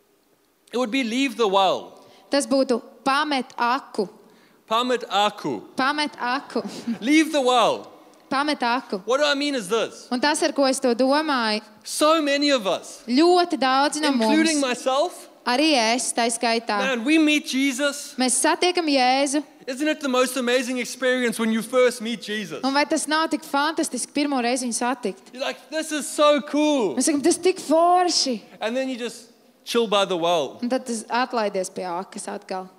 it would be Leave the Well. tas būtu pamet aku. Pamet aku. Pamet aku. Leave the well. Pamet aku. What do I mean is this? Un tas, ar ko es to domāju, So many of us, ļoti daudz no including mums, myself, arī es, tā skaitā, man, we meet Jesus mēs satiekam Jēzu, Isn't it the most amazing experience when you first meet Jesus? Un vai tas nav tik fantastiski pirmo reizi viņu satikt? You're like, this is so cool. Mēs sakām, tas tik forši. And then you just chill by the well. Un tad tas atlaidies pie akas atkal.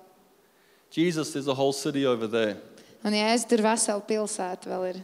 Jesus, there's a whole city over there. Un Jēzus tur vesela pilsēta vēl ir.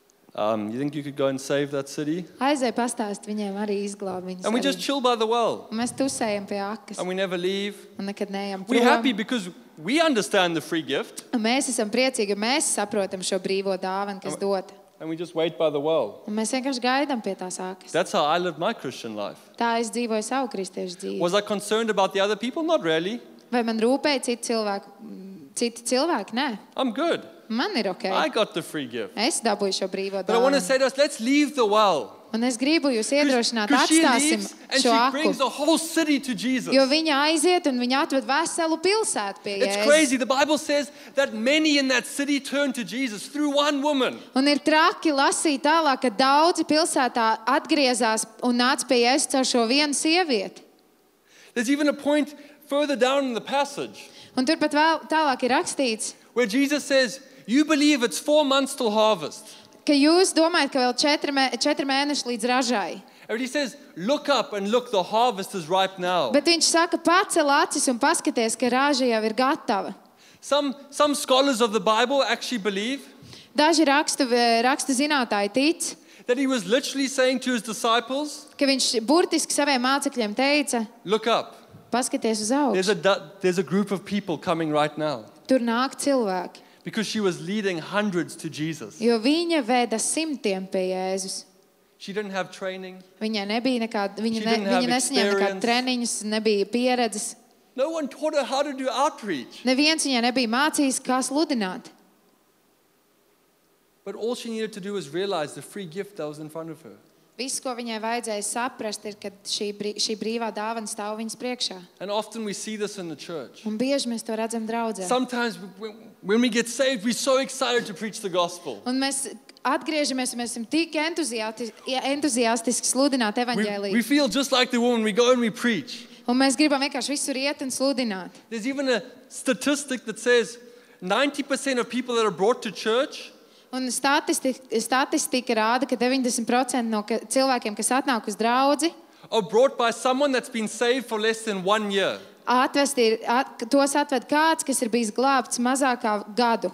Um, you think you could go and save that city? Aizēj pastāst viņiem arī izglāb viņus. And we arī. just chill by the well. Un mēs tusējam pie akas. And we never leave. Un nekad neejam We're happy prom. because we understand the free gift. Un mēs esam priecīgi, jo mēs saprotam šo brīvo dāvanu, kas dota. And we just wait by the well. Un mēs vienkārši gaidām pie tās akas. That's how I lived my Christian life. Tā es dzīvoju savu kristiešu dzīvi. Was I concerned about the other people? Not really. Vai man rūpēja citi cilvēki? Citi cilvēki? Nē. I'm good. Man ir ok. I got the free gift. Es dabūju šo brīvo But I want to dāvanu. say to us, let's leave the well. Un es gribu jūs iedrošināt, Because she atstāsim leaves and šo she aku. brings the whole city to Jesus. Jo viņa aiziet un viņa atved veselu pilsētu pie It's Jēzus. crazy. The Bible says that many in that city turned to Jesus through one woman. Un ir traki lasīt tālāk, ka daudzi pilsētā atgriezās un nāca pie Jēzus ar šo vienu sievieti. There's even a point further down in the passage Un turpat vēl tālāk ir rakstīts, where Jesus says, you believe it's four months till harvest. ka jūs domājat, ka vēl četri, mē, četri mēneši līdz ražai. And he says, look up and look, the harvest is ripe now. Bet viņš saka, pacel acis un paskaties, ka raža jau ir gatava. Some, some scholars of the Bible actually believe Daži rakstu, rakstu zinātāji tic, that he was literally saying to his disciples, ka viņš burtiski saviem mācekļiem teica, look up. paskaties uz There's a, augšu. du- there's a group of people coming right now. Tur nāk cilvēki, Because she was leading hundreds to Jesus. jo viņa veda simtiem pie Jēzus. She didn't have training. Viņai nebija nekāda, viņa, She ne, didn't have viņa nesaņēma nekādu experience. treniņus, nebija pieredzes. No one taught her how to do outreach. Neviens viņai nebija mācījis, kā sludināt. But all she needed to do was realize the free gift that was in front of her. Viss, ko viņai vajadzēja saprast, ir, ka šī, brī, šī brīvā dāvana stāv viņas priekšā. And often we see this in the church. Un bieži mēs to redzam draudzē. Sometimes when- when we get saved, we're so excited to preach the gospel. Un mēs atgriežamies, un mēs esam tik entuziasti, entuziastiski sludināt We, evaņģēliju. we feel just like the woman. We go and we preach. Un mēs gribam vienkārši visur iet un sludināt. There's even a statistic that says ninety percent of people that are brought to church Un statistika, statistika rāda, ka deviņdesmit procenti no ka, cilvēkiem, kas atnāk uz draudzi, are brought by someone that's been saved for less than one year. atvesti, ir- at, tos atved kāds, kas ir bijis glābts mazākā gadu.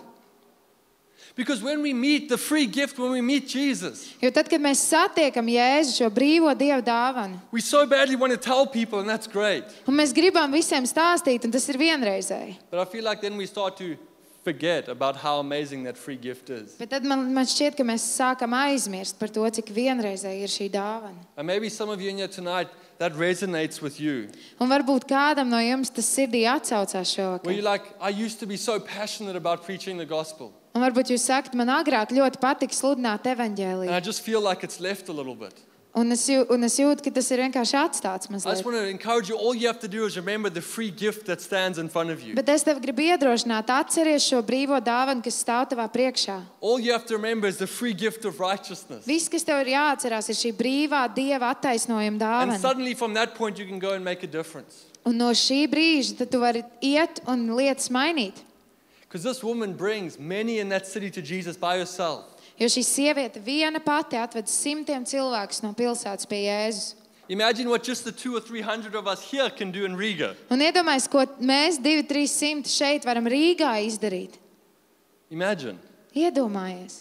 Because when we meet the free gift, when we meet Jesus, Jo tad, kad mēs satiekam Jēzu šo brīvo Dieva dāvanu, we so badly want to tell people, and that's great. un mēs gribam visiem stāstīt, un tas ir vienreizēji. But I feel like then we start to forget about how amazing that free gift is. Bet tad man, man šķiet, ka mēs sākam aizmirst par to, cik vienreizēji ir šī dāvana. And maybe some of you in here tonight, that resonates with you. Un varbūt kādam no jums tas sirdī atsaucās Where you're šovakar. like, I used to be so passionate about preaching the gospel. Un varbūt jūs sakat, man agrāk ļoti patika sludināt And evaņģēliju. I just feel like it's left a little bit. Un es, jū, un es jūtu, ka tas ir vienkārši atstāts I just mazliet. want to encourage you, all you have to do is remember the free gift that stands in front of you. Bet es tev gribu iedrošināt, atceries šo brīvo dāvanu, kas stāv tavā priekšā. All you have to remember is the free gift of righteousness. Viss, kas tev ir jāatcerās, ir šī brīvā Dieva attaisnojuma And dāvana. suddenly from that point you can go and make a difference. Un no šī brīža tad tu vari iet un lietas mainīt. Because this woman brings many in that city to Jesus by herself. Jo šī sieviete viena pati atved simtiem cilvēkus no pilsētas pie Jēzus. Imagine what just the two or three hundred of us here can do in Riga. Un iedomājies, ko mēs divi, trīs simti šeit varam Rīgā izdarīt. Imagine. Iedomājies.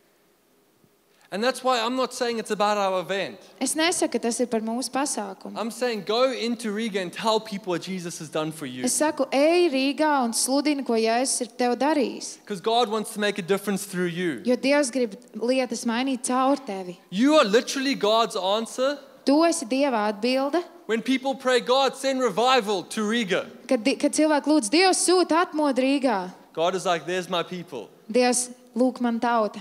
And that's why I'm not saying it's about our event. Es nesaku, ka tas ir par mūsu pasākumu. I'm saying go into Riga and tell people what Jesus has done for you. Es saku, ej Rīgā un sludini, ko Jēzus ir tev darījis. Because God wants to make a difference through you. Jo Dievs grib lietas mainīt caur tevi. You are literally God's answer. Tu esi Dieva atbilde. When people pray, God, send revival to Riga. Kad, di- kad cilvēki lūdz, Dievs sūta atmodu Rīgā. God is like, there's my people. Dievs, lūk man tauta.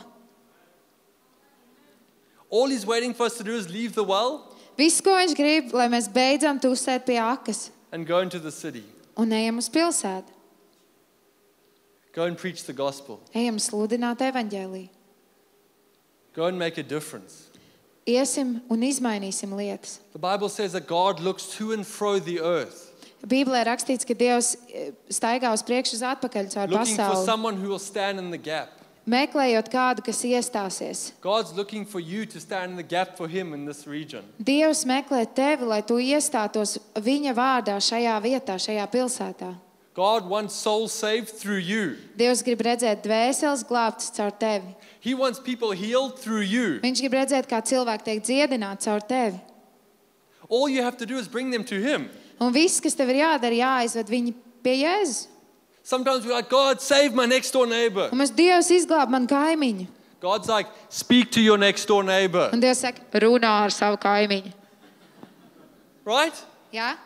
All he's waiting for us to do is leave the well Viss, ko viņš grib, lai mēs beidzam tusēt pie akas and go into the city. un ejam uz pilsētu. Go and preach the gospel. Ejam sludināt evaņģēliju. Go and make a difference. Iesim un izmainīsim lietas. The Bible says that God looks to and fro the earth. Bībelē rakstīts, ka Dievs staigā uz priekšu uz atpakaļ caur looking for pasauli, someone who will stand in the gap. meklējot kādu, kas iestāsies. God's looking for you to stand in the gap for him in this region. Dievs meklē tevi, lai tu iestātos viņa vārdā šajā vietā, šajā pilsētā. God wants souls saved through you. Dievs grib redzēt dvēseles glābtas caur tevi. He wants people healed through you. Viņš grib redzēt, kā cilvēki tiek dziedināti caur tevi. All you have to do is bring them to him. Un viss, kas tev ir jādara, jāaizved viņi pie Jēzus. Sometimes we're like, God, save my next door neighbor. Un mēs Dievs izglāb man kaimiņu. God's like, speak to your next door neighbor. Un Dievs saka, runā ar savu kaimiņu. Right? Jā?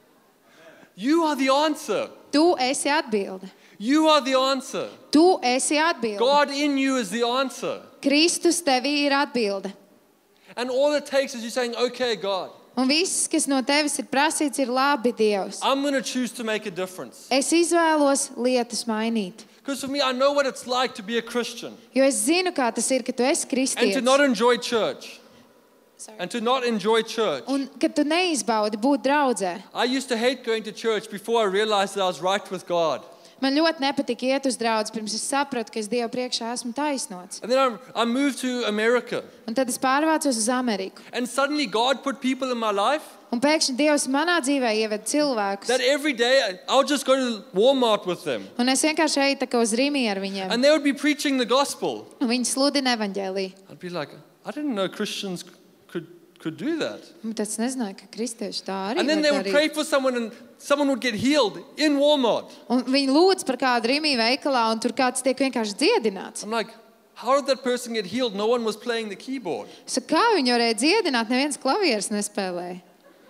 You are the answer. Tu esi atbilde. You are the answer. Tu esi atbilde. God in you is the answer. Kristus tevī ir atbilde. And all it takes is you saying, okay, God, Un viss, kas no tevis ir prasīts, ir labi, Dievs. I'm going to choose to make a difference. Es izvēlos lietas mainīt. Because for me, I know what it's like to be a Christian Jo es zinu, kā tas ir, ka tu esi and to kristietis. not enjoy church. Sorry. And to not enjoy church. Un kad tu neizbaudi būt draudzē. I used to hate going to church before I realized that I was right with God. Man ļoti nepatika iet uz draudzi, pirms es sapratu, ka es Dievu priekšā esmu taisnots. And then I, I moved to America. Un tad es pārvācos uz Ameriku. And suddenly God put people in my life Un pēkšņi Dievs manā dzīvē ieved cilvēkus. that every day I'll just go to Walmart with them. Un es vienkārši eju tā kā uz Rīmi ar viņiem. And they would be preaching the gospel. Un viņi sludina evaņģēliju. I'd be like, I didn't know Christians could, could do that. Un tad es nezināju, ka kristieši tā arī And then they var would pray darīt. for someone and someone would get healed in Walmart. Un viņi lūdz par kādu Rīmi veikalā, un tur kāds tiek vienkārši dziedināts. I'm like, how did that person get healed? No one was playing the keyboard. Es saku, kā viņi varēja dziedināt, neviens klavieres nespēlēja.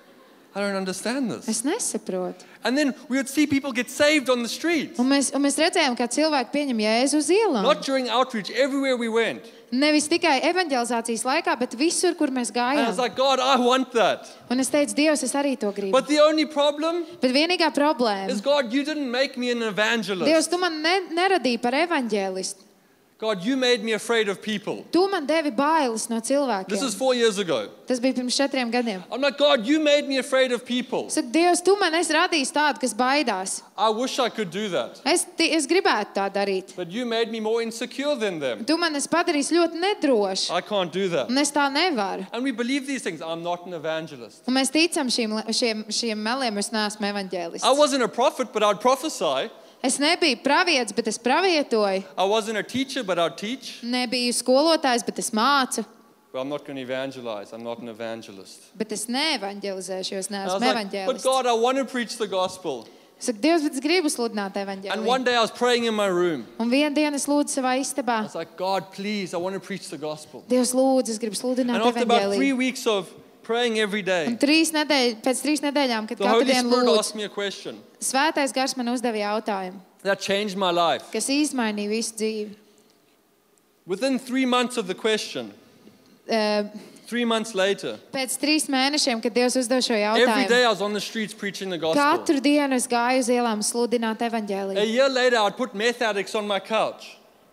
I don't understand this. Es nesaprotu. And then we would see people get saved on the street. Un mēs, un mēs redzējām, kā cilvēki pieņem Jēzu uz ielām. Not during outreach, everywhere we went. Nevis tikai evaņģelizācijas laikā, bet visur, kur mēs And I gājām. was like, God, I want that. Un es teicu, Dievs, es arī to gribu. But the only problem Bet vienīgā problēma. is, God, you didn't make me an Dievs, evangelist. tu man ne, neradīji par evaņģēlistu. God, you made me afraid of people. Tu man devi bailes no cilvēkiem. This is four years ago. Tas bija pirms četriem gadiem. I'm like, God, you made me afraid of people. Es saku, Dievs, tu man esi radījis tādu, kas baidās. I wish I could do that. Es, ti- es gribētu tā darīt. But you made me more insecure than them. Tu man esi padarījis ļoti nedrošu. I can't do that. Un es tā nevaru. And we believe these things. I'm not an evangelist. Un mēs ticam šīm, šiem, šiem meliem, es neesmu I evaņģēlists. wasn't a prophet, but I'd prophesy. Es nebiju pravietis, bet es pravietoju. I wasn't a teacher, but I'd teach. Nebiju skolotājs, bet es mācu. But I'm not going to evangelize. I'm not an evangelist. Bet es neevaņģelizēšu, jo es And I neesmu was like, but evaņģēlists. God, I want to preach the gospel. Es saku, Dievs, bet es gribu sludināt And one evaņģēliju. day I was praying in my room. Un vienu dienu es lūdzu savā I istabā. was like, God, please, I want to preach the gospel. Dievs, lūdzu, es gribu And sludināt after about three evaņģēliju. weeks of praying every Un day, trīs nedēļ, pēc trīs nedēļām, kad the katru Holy dienu Spirit lūdzu, asked me a question Svētais gars man uzdeva jautājumu, that changed my life. kas izmainīja visu dzīvi. Within three months of the question, Uh, three months later, Pēc trīs mēnešiem, kad Dievs uzdeva šo every jautājumu, day I was on the streets preaching the gospel. katru dienu es gāju uz ielām sludināt A evaņģēliju. year later, I'd put meth addicts on my couch.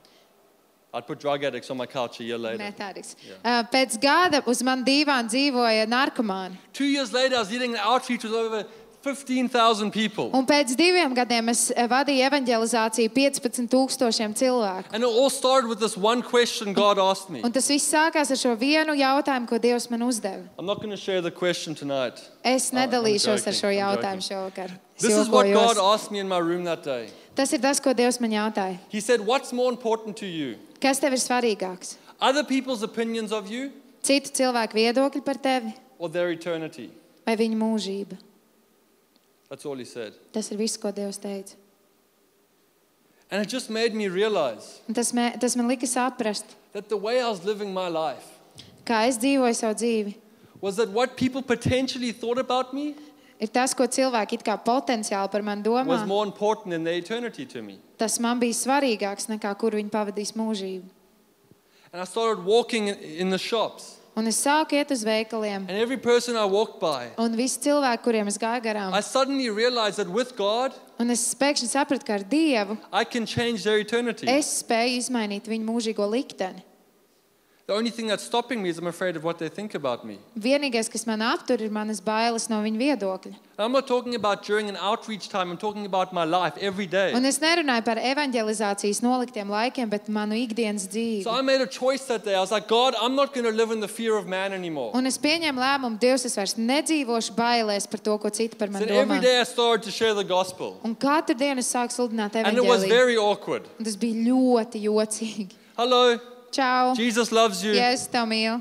I'd put drug addicts on my couch a year later. Metāriks. Uh, Pēc gada uz man dīvāna dzīvoja narkomāni. Two years later, I was leading an outreach with over fifteen thousand people. Un pēc diviem gadiem es eh, vadīju evaņģelizāciju piecpadsmit tūkstošiem cilvēku. And it all started with this one question God asked me. Un tas viss sākās ar šo vienu jautājumu, ko Dievs man uzdeva. I'm not going to share the question tonight. Es Oh, I'm nedalīšos ar joking, šo I'm jautājumu joking. šovakar. Es This is what God jokojos. asked me in my room that day. Tas ir tas, ko Dievs man jautāja. He said, what's more important to you? Kas tev ir svarīgāks? Other people's opinions of you Citu cilvēku viedokļi par tevi or their eternity? vai viņu mūžība? That's all he said. Tas ir viss, ko Dievs teica. And it just made me realize Un tas, mē, tas man lika saprast, that the way I was living my life kā es dzīvoju savu dzīvi. was that what people potentially thought about me Ir tas, ko cilvēki it kā potenciāli par mani domā. was more important than their eternity to me. Tas man bija svarīgāks nekā kur viņi pavadīs mūžību. And I started walking in- in the shops. Un es sāku iet uz veikaliem. And every person I walked by, Un visi cilvēki, kuriem es gāju garām. I suddenly realized that with God, Un es pēkšņi sapratu, ka ar Dievu I can change their eternity. es spēju izmainīt viņu mūžīgo likteni. The only thing that's stopping me is I'm afraid of what they think about me. Vienīgais, kas man aptur, ir manas bailes no viņa viedokļa. I'm not talking about during an outreach time. I'm talking about my life every day. Un es nerunāju par evanģelizācijas noliktiem laikiem, bet manu ikdienas dzīvi. So I made a choice that day. I was like, God, I'm not going to live in the fear of man anymore. Un es pieņēmu lēmumu, Dievs, es vairs nedzīvošu bailēs par to, ko citi par So mani then every domā. day I started to share the gospel. Un katru dienu es sāku sludināt And it was evanģēliju. very awkward. Un tas bija ļoti jocīgi. Hello, Čau! Jesus loves you. Jēzus tev mīl.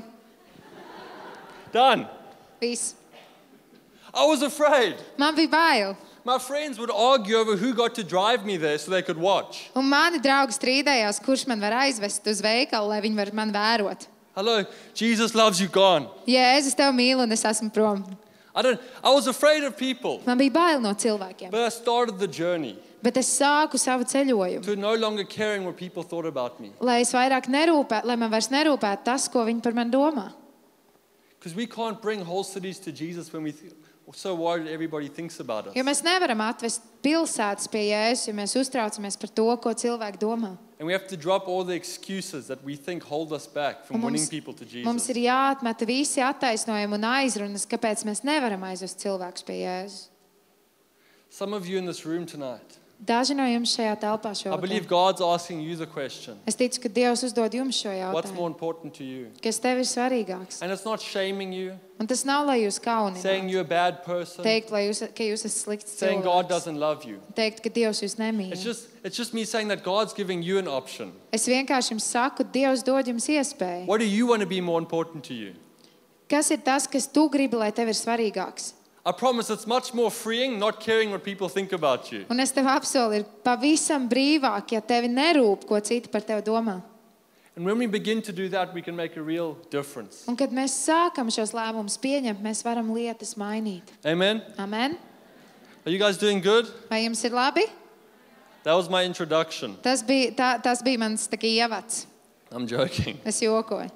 Done. Viss. I was afraid. Man bija bail. My friends would argue over who got to drive me there so they could watch. Un mani draugi strīdējās, kurš man var aizvest uz veikalu, lai viņi var man vērot. Hello, Jesus loves you, gone. Jēzus tev mīl un es esmu prom. I don't. I was afraid of people, Man bija bail no cilvēkiem. but I started the journey Bet es sāku savu ceļojumu. to no longer caring what people thought about me. Lai es vairāk nerūpētu, lai man vairs nerūpētu tas, ko viņi par mani domā. Because we can't bring whole cities to Jesus when we th- we're so worried everybody thinks about us. Jo mēs nevaram atvest pilsētas pie Jēzus, ja mēs uztraucamies par to, ko cilvēki domā. And we have to drop all the excuses that we think hold us back from Un winning mums, people to mums Jesus. ir jāatmeta visi attaisnojumi un aizrunas, kāpēc mēs nevaram aizvest cilvēkus pie Jēzus. Some of you in this room tonight, Daži no jums šajā telpā I believe šovakar. God's asking you the question, Es ticu, ka Dievs uzdod jums šo what's more jautājumu. important to you? Kas tev ir svarīgāks? And it's not shaming you, Un tas nav, lai jūs saying kauninātu. you're a bad person, Teikt, lai jūs, ka jūs esat slikts saying God cilvēks. doesn't love you. Teikt, ka Dievs jūs It's nemīl. just, it's just me saying that God's giving you an option. Es vienkārši jums saku, Dievs dod jums iespēju. What do you want to be more important to you? Kas ir tas, kas tu gribi, lai tev ir svarīgāks? I promise it's much more freeing not caring what people think about you. Un es tev apsolu, ir pavisam brīvāk, ja tevi nerūp, ko citi par tevi domā. And when we begin to do that, we can make a real difference. Un kad mēs sākam šos lēmumus pieņemt, mēs varam lietas mainīt. Amen? Amen? Are you guys doing good? Vai jums ir labi? That was my introduction. Tas bija, tā, tas bija mans tā kā ievads. I'm joking. Es jokoju.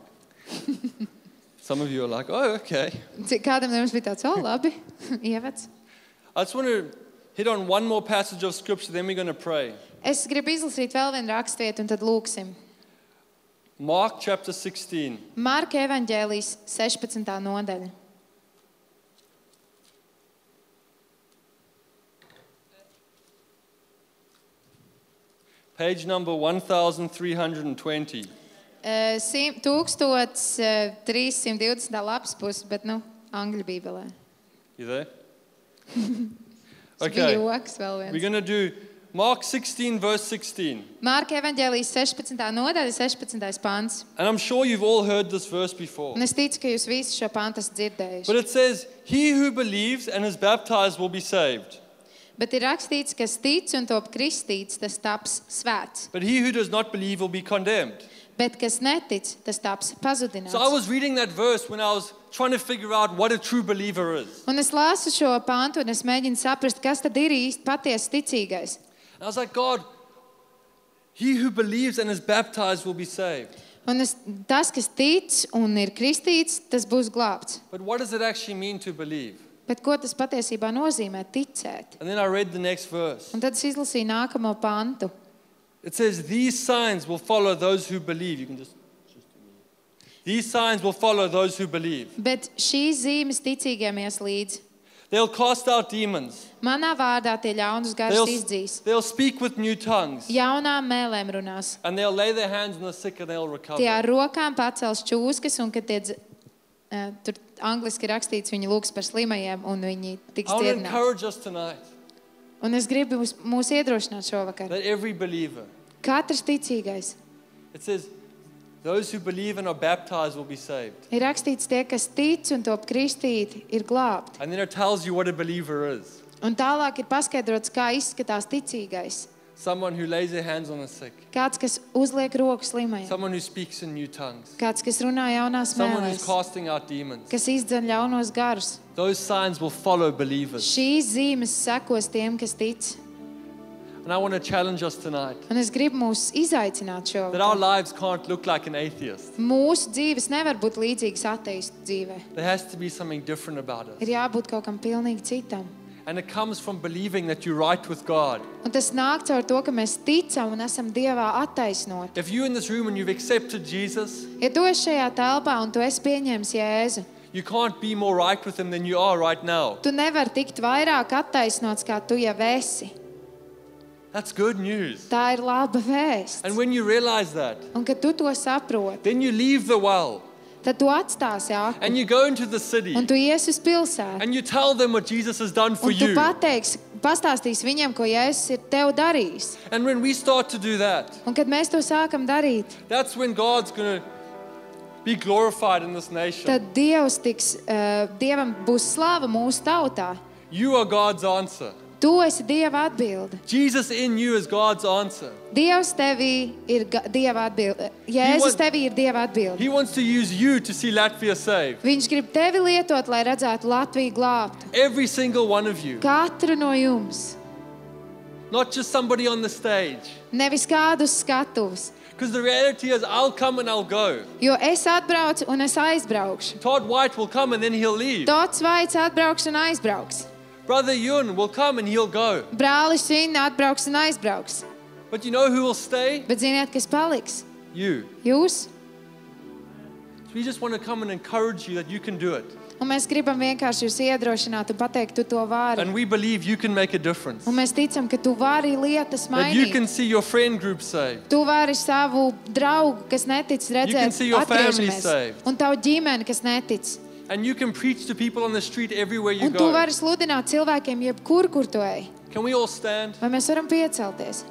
Some of you are like, oh, okay. Cik- Kādam no jums bija tāds, o, labi, ievads. I just want to hit on one more passage of scripture, then we're going to pray. Es gribu izlasīt vēl vienu rakstvietu, un tad lūksim. Mark chapter sixteen. Marka evaņģēlijas sešpadsmitā nodaļa. Page number one thousand three hundred twenty. Eh, sim- tūkstots eh, trīs simt divdesmit lapas puses, bet, nu, angļu bībelē. You there? Tas bija Okay. joks vēl We're viens. going to do Mark sixteen, verse sixteen. Marka evaņģēlijas sešpadsmitā nodaļa, sešpadsmitais pants. And I'm sure you've all heard this verse before. Un es ticu, ka jūs visi šo pantu esat But dzirdējuši. it says, he who believes and is baptized will be saved. Bet ir rakstīts, kas tic un top kristīts, tas taps svēts. But he who does not believe will be condemned. Bet kas netic, tas taps pazudināts. So I was reading that verse when I was trying to figure out what a true believer is. Un es lasu šo pantu, un es mēģinu saprast, kas tad ir īsti patiesi ticīgais. And I was like, God, he who believes and is baptized will be saved. Un es, tas, kas tic un ir kristīts, tas būs glābts. But what does it actually mean to believe? Bet ko tas patiesībā nozīmē ticēt? And then I read the next verse. Un tad es izlasīju nākamo pantu. It says, these signs will follow those who believe. You can just, just These signs will follow those who believe. Bet šīs zīmes ticīgiem ies līdzi. They'll cast out demons. Manā vārdā tie ļaunus garus They'll, izdzīs. they'll speak with new tongues. Jaunām mēlēm runās. And they'll lay their hands on the sick and they'll Tie ar recover. rokām pacels čūskas, un kad tie, dz- eh, tur angliski rakstīts, viņi lūgs par slimajiem, un viņi tiks I want to dziedināti. encourage us tonight Un es gribu mūs, mūs iedrošināt šovakar. that every believer, Katrs ticīgais. it says, those who believe and are baptized will be saved. Ir rakstīts, tie, kas tic un top kristīti, ir glābti. And then it tells you what a believer is. Un tālāk ir paskaidrots, kā izskatās ticīgais. Someone who lays their hands on the sick. Kāds, kas uzliek roku slimajam. Someone who speaks in new tongues. Kāds, kas runā jaunās Someone who's mēlēs. casting out demons. Kas izdzen ļaunos garus. Those signs will follow believers. Šīs zīmes sekos tiem, kas tic. And I want to challenge us tonight Un es gribu mūs izaicināt that our šovakar. lives can't look like an atheist. Mūsu dzīves nevar būt līdzīgas ateistu dzīvē. There has to be something different about us. Ir jābūt kaut kam pilnīgi citam. And it comes from believing that you're right with God. Un tas nāk caur to, ka mēs ticam un esam Dievā attaisnoti. If you're in this room and you've accepted Jesus, Ja tu esi šajā telpā un tu esi pieņēmis Jēzu, you can't be more right with him than you are right now. tu nevari tikt vairāk attaisnots, kā tu jau esi. That's good news. Tā ir laba vēsts. And when you realize that, Un kad tu to saproti, then you leave the well tad tu atstāsi aku and you go into the city un tu iesi uz pilsētu. and you tell them what Jesus has done for Un tu you. pateiksi, pastāstīsi viņiem, ko Jēzus ir tev darījis. And when we start to do that, Un kad mēs to sākam darīt, that's when God's going to be glorified in this nation. tad Dievs tiks, uh, Dievam būs slava mūsu tautā. You are God's answer. Tu esi Dieva atbilde. Jesus in you is God's answer. Dievs tevī ir ga- Dieva atbilde. want- Jēzus tevī ir Dieva atbilde. He wants to use you to see Latvia saved. Viņš grib tevi lietot, lai redzētu Latviju glābtu. Every single one of you. Katru no jums. Not just somebody on the stage. Nevis kādus skatuves. Because the reality is, I'll come and I'll go. Jo es atbraucu un es aizbraukšu. Todd White will come and then he'll leave. Tots Vaits atbrauks un aizbrauks. Brother Yun will come and he'll go. Brālis Šina atbrauks un aizbrauks. But you know who will stay? Bet ziniet, kas paliks? You. Jūs. So we just want to come and encourage you that you can do it. Un mēs gribam vienkārši jūs iedrošināt un pateikt, tu to vari. And we believe you can make a difference. Un mēs ticam, ka tu vari lietas That you mainīt. can see your friend group saved. Tu vari savu draugu, kas netic, You can redzēt, see your family atgriežamies. saved. Un tavu ģimeni, kas netic. And you can preach to people on the street everywhere you Un tu go. vari sludināt cilvēkiem jebkur, kur tu ej. Can we all stand? Vai mēs varam piecelties?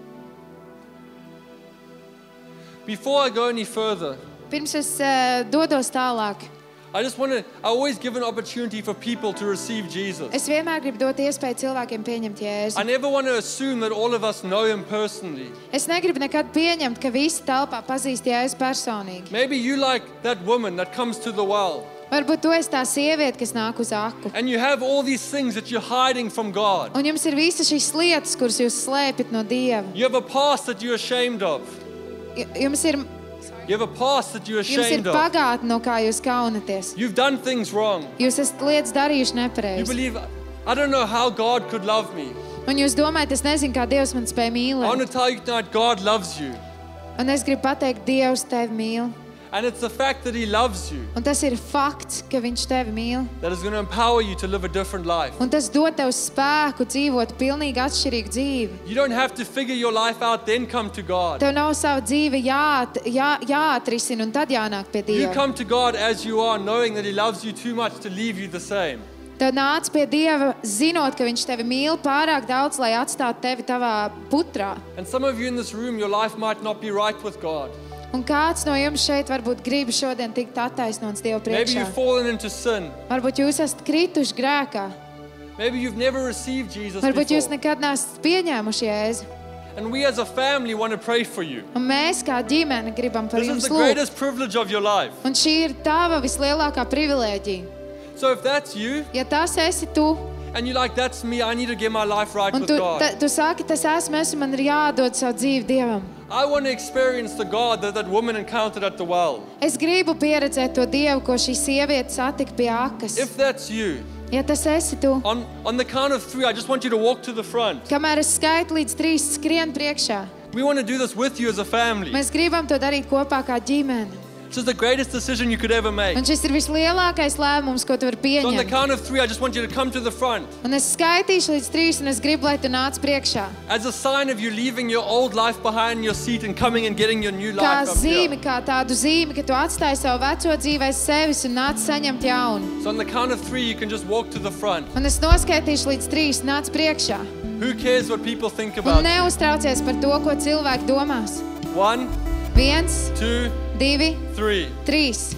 Before I go any further, Pirms es uh, dodos tālāk, I just want to, I always give an opportunity for people to receive Jesus. es vienmēr gribu dot iespēju cilvēkiem pieņemt I Jēzu. never want to assume that all of us know him personally. Es negribu nekad pieņemt, ka visi telpā pazīst Jēzu personīgi. Maybe you like that woman that comes to the well. Varbūt tu esi tā sieviete, kas nāk uz aku. And you have all these things that you're hiding from God. Un jums ir visas šīs lietas, kuras jūs slēpjat no Dieva. You have a past that you're ashamed of. J- Jums ir, You have a past that you're jums ir ashamed of. pagātne, no kā jūs kaunaties. You've done things wrong. Jūs esat lietas darījuši You nepareizi. believe, I don't know how God could love me. Un jūs domājat, es nezinu, kā Dievs man spēj I want to mīlēt. tell you tonight, God loves you. Un es gribu pateikt, Dievs tevi mīl. And it's the fact that he loves you Un tas ir fakts, ka Viņš tevi mīl. that is going to empower you to live a different life. Un tas dod tev spēku dzīvot pilnīgi atšķirīgu dzīvi. You don't have to figure your life out, then come to God. Tev nav sava dzīve jā, jā, jāatrisina un tad jānāk pie You Dieva. come to God as you are, knowing that he loves you too much to leave you the same. Tev nāc pie Dieva, zinot, ka Viņš tevi mīl pārāk daudz, lai atstātu tevi tavā putrā. And some of you in this room, your life might not be right with God. Un kāds no jums šeit varbūt grib šodien tikt attaisnots Dieva Maybe priekšā. you've fallen into sin. Varbūt jūs esat krituši grēkā. Maybe you've never received Jesus Varbūt jūs before. nekad neesat pieņēmuši Jēzu. And we as a family want to pray for you. Un mēs kā ģimene gribam par This is jums the lūgt. greatest privilege of your life. Un šī ir tava vislielākā privilēģija. So if that's you, Ja tas esi tu, and you're like, that's me, I need to get my life right un with tu, God. ta, tu saki, tas esmu, es, man ir jādod savu dzīvi Dievam. I want to experience the God that that woman encountered at the well. Es gribu pieredzēt to Dievu, ko šī sieviete satika pie akas. If that's you, Ja tas esi tu, on, on the count of three, I just want you to walk to the front. kamēr es skaitu līdz trīs, skrien priekšā. We want to do this with you as a family. Mēs gribam to darīt kopā kā ģimene. This is the greatest decision you could ever make. Un šis ir vislielākais lēmums, ko tu vari So on the pieņemt. count of three, I just want you to come to the front. Un es skaitīšu līdz trīs, un es gribu, lai tu nāc priekšā. As a sign of you leaving your old life behind your seat and coming and getting your new Kā life up here. zīmi, kā tādu zīmi, ka tu atstāji savu veco dzīvi aiz sevis un nāc saņemt jaunu. So on the count of three, you can just walk to the front. Un es noskaitīšu līdz trīs, nāc priekšā. Who cares what people think Un about you? neuztraucies par to, ko cilvēki domās. One, Viens, two, divi, three. trīs.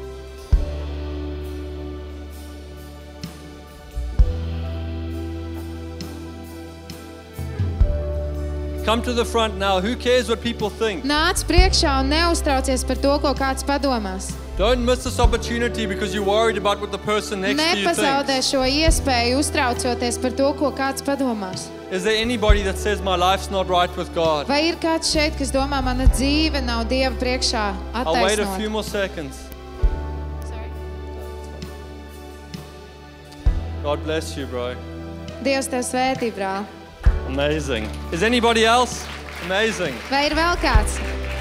Come to the front now. Who cares what people think? Nāc priekšā un neuztraucies par to, ko kāds padomās. Don't miss this opportunity because you're worried about what the person next to you Nepazaudē thinks. šo iespēju, uztraucoties par to, ko kāds padomās. Is there anybody that says my life's not right with God? Vai ir kāds šeit, kas domā, mana dzīve nav Dieva priekšā I'll wait a few attaisnota? more seconds. God bless you, bro. Dievs tev svētī, brāl. Amazing. Is anybody else? Amazing. Vai ir vēl kāds?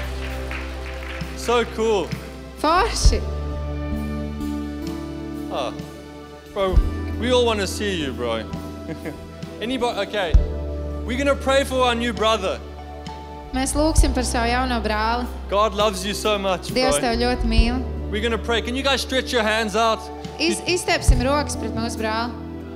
So cool. Forši. Oh, bro, we all want to see you, bro. Anybody? Okay. We're going to pray for our new brother. Mēs lūgsim par savu jauno brāli. God loves you so much, Dievs bro. tev ļoti mīl. We're going to pray. Can you guys stretch your hands out? Iz, iztepsim rokas pret mūsu brāli.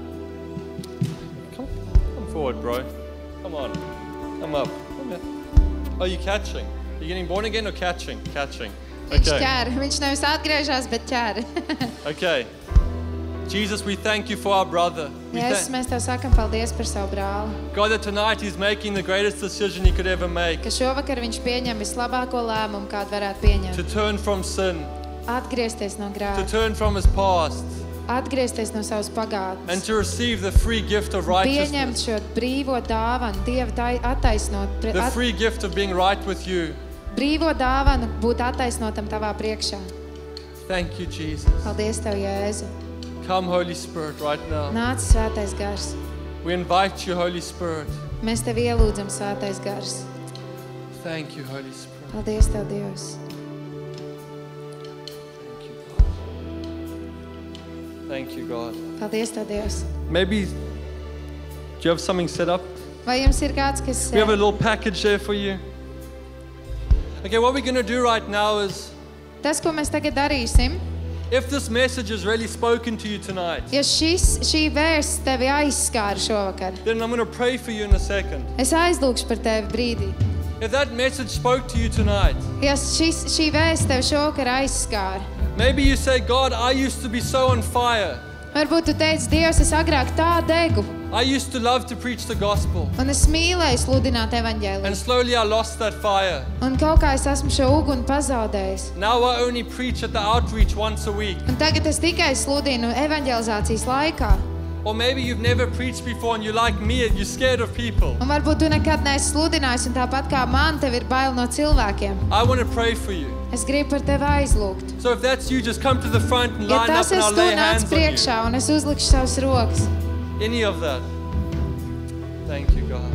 Come, come forward, bro. Come on. Come up. Come here. Are you catching? Are you getting born again or catching? Catching. Viņš Okay. ķer. Viņš nevis atgriežas, bet ķer. Okay. Jesus, we thank you for our brother. We Jēzus, thank mēs tev sakam paldies par savu brāli. God that tonight he's making the greatest decision he could ever make. Ka šovakar viņš pieņem vislabāko lēmumu, kādu varētu To pieņemt. turn from sin. Atgriezties no To grēka. turn from his past. Atgriezties no savas And pagātnes. to receive the free gift of Pieņemt righteousness. šo brīvo dāvanu, Dievu tai- attaisnot, pre- The at, free gift of being right with you. brīvo dāvanu būt attaisnotam tavā priekšā. Thank you, Jesus. Paldies tev, Jēzu. Come, Holy Spirit, right now. Nāc, svētais gars. We invite you, Holy Spirit. Mēs tev ielūdzam, svētais gars. Thank you, Holy Spirit. Paldies tev, Dievs. Thank you, God. Thank you, God. Paldies tev, Dievs. Maybe, do you have something set up? Vai jums ir kāds, kas... We have a little package there for you. Okay, what we're going to do right now is, Tas, ko mēs tagad darīsim, if this message has really spoken to you tonight, ja šis, šī vēsts tevi aizskāra šovakar, then I'm going to pray for you in a second. es aizlūkšu par tevi brīdī. If that message spoke to you tonight, Ja šis, šī vēsts tevi šovakar aizskāra, maybe you say, God, I used to be so on fire. varbūt tu teici, Dievs, es agrāk tā degu, I used to love to preach the gospel. un es mīlēju sludināt And evaņģēliju. slowly I lost that fire. Un kaut kā es esmu šo uguni pazaudējis. Now I only preach at the outreach once a week. Un tagad es tikai sludinu evaņģelizācijas laikā. Or maybe you've never preached before and you're like me and you're scared of people. Un varbūt tu nekad neesi sludinājis, un tāpat kā man, tev ir bail no cilvēkiem. I want to pray for you. Es gribu par tevi aizlūgt. So if that's you, just come to the front and Ja line up tas and esi I'll tu, lay nāc hands on you. priekšā, un es uzlikšu savas rokas. Any of that. Thank you, God.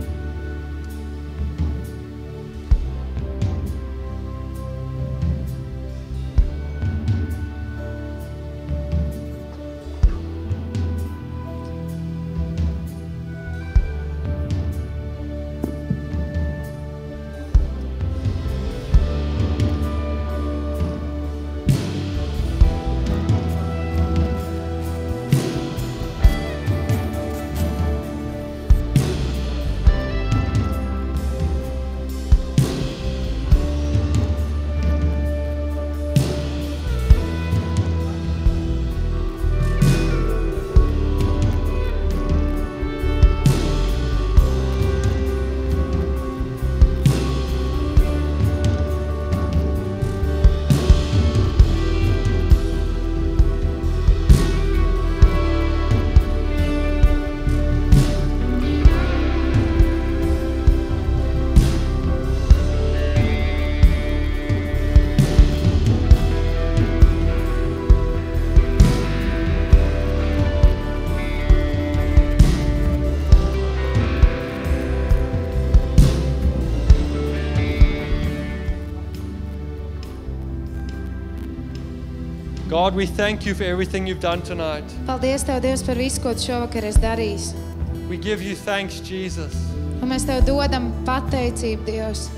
God, we thank you for everything you've done tonight. Paldies tev, Dievs, par visu, ko tu šovakar esi darījis. We give you thanks, Jesus. Un mēs tev dodam pateicību, Dievs.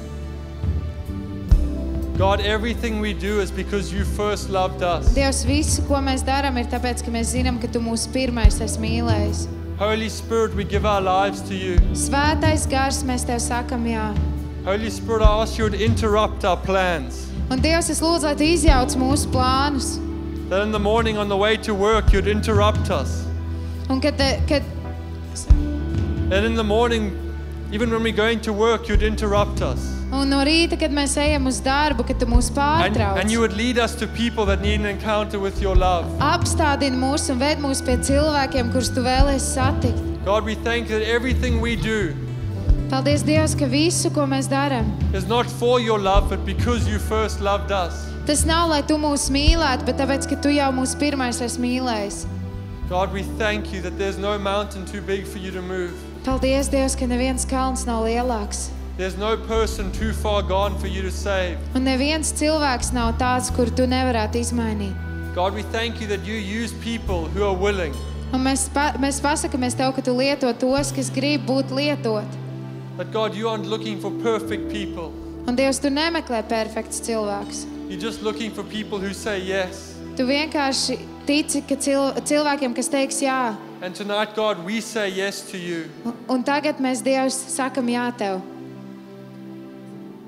God, everything we do is because you first loved us. Dievs, visu, ko mēs darām, ir tāpēc, ka mēs zinām, ka tu mūs pirmais esi mīlējis. Holy Spirit, we give our lives to you. Svētais gars, mēs tev sakam jā. Holy Spirit, I ask you to interrupt our plans. Un Dievs, es lūdzu, lai tu izjauc mūsu plānus. That in the morning on the way to work, you'd interrupt us. Un kad, kad, And in the morning, even when we're going to work, you'd interrupt us. un no rīta, kad mēs ejam uz darbu, kad tu mūs And, pārtrauc, and you would lead us to people that need an encounter with your love. apstādini mūs un ved mūs pie cilvēkiem, kurus tu vēlies satikt. God, we thank you that everything we do Paldies, Dievs, ka visu, ko mēs darām, is not for your love, but because you first loved us. tas nav, lai tu mūs mīlētu, bet tāpēc, ka tu jau mūs pirmais esi mīlējis. God, we thank you that there's no mountain too big for you to move. Paldies, Dievs, ka neviens kalns nav lielāks. There's no person too far gone for you to save. Un neviens cilvēks nav tāds, kuru tu nevarētu izmainīt. God, we thank you that you use people who are willing. Un mēs, pa, mēs pasakamies Tev, ka Tu lieto tos, kas grib būt lietot. That God, you aren't looking for perfect people. Un Dievs, Tu nemeklē perfekts cilvēks. You're just looking for people who say yes. Tu vienkārši tici, ka cil, cilvēkiem, kas teiks jā. And tonight, God, we say yes to you. Un, un tagad mēs, Dievs, sakam jā Tev.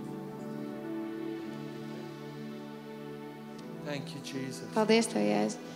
Thank you, Jesus. Paldies Tev, Jēzus.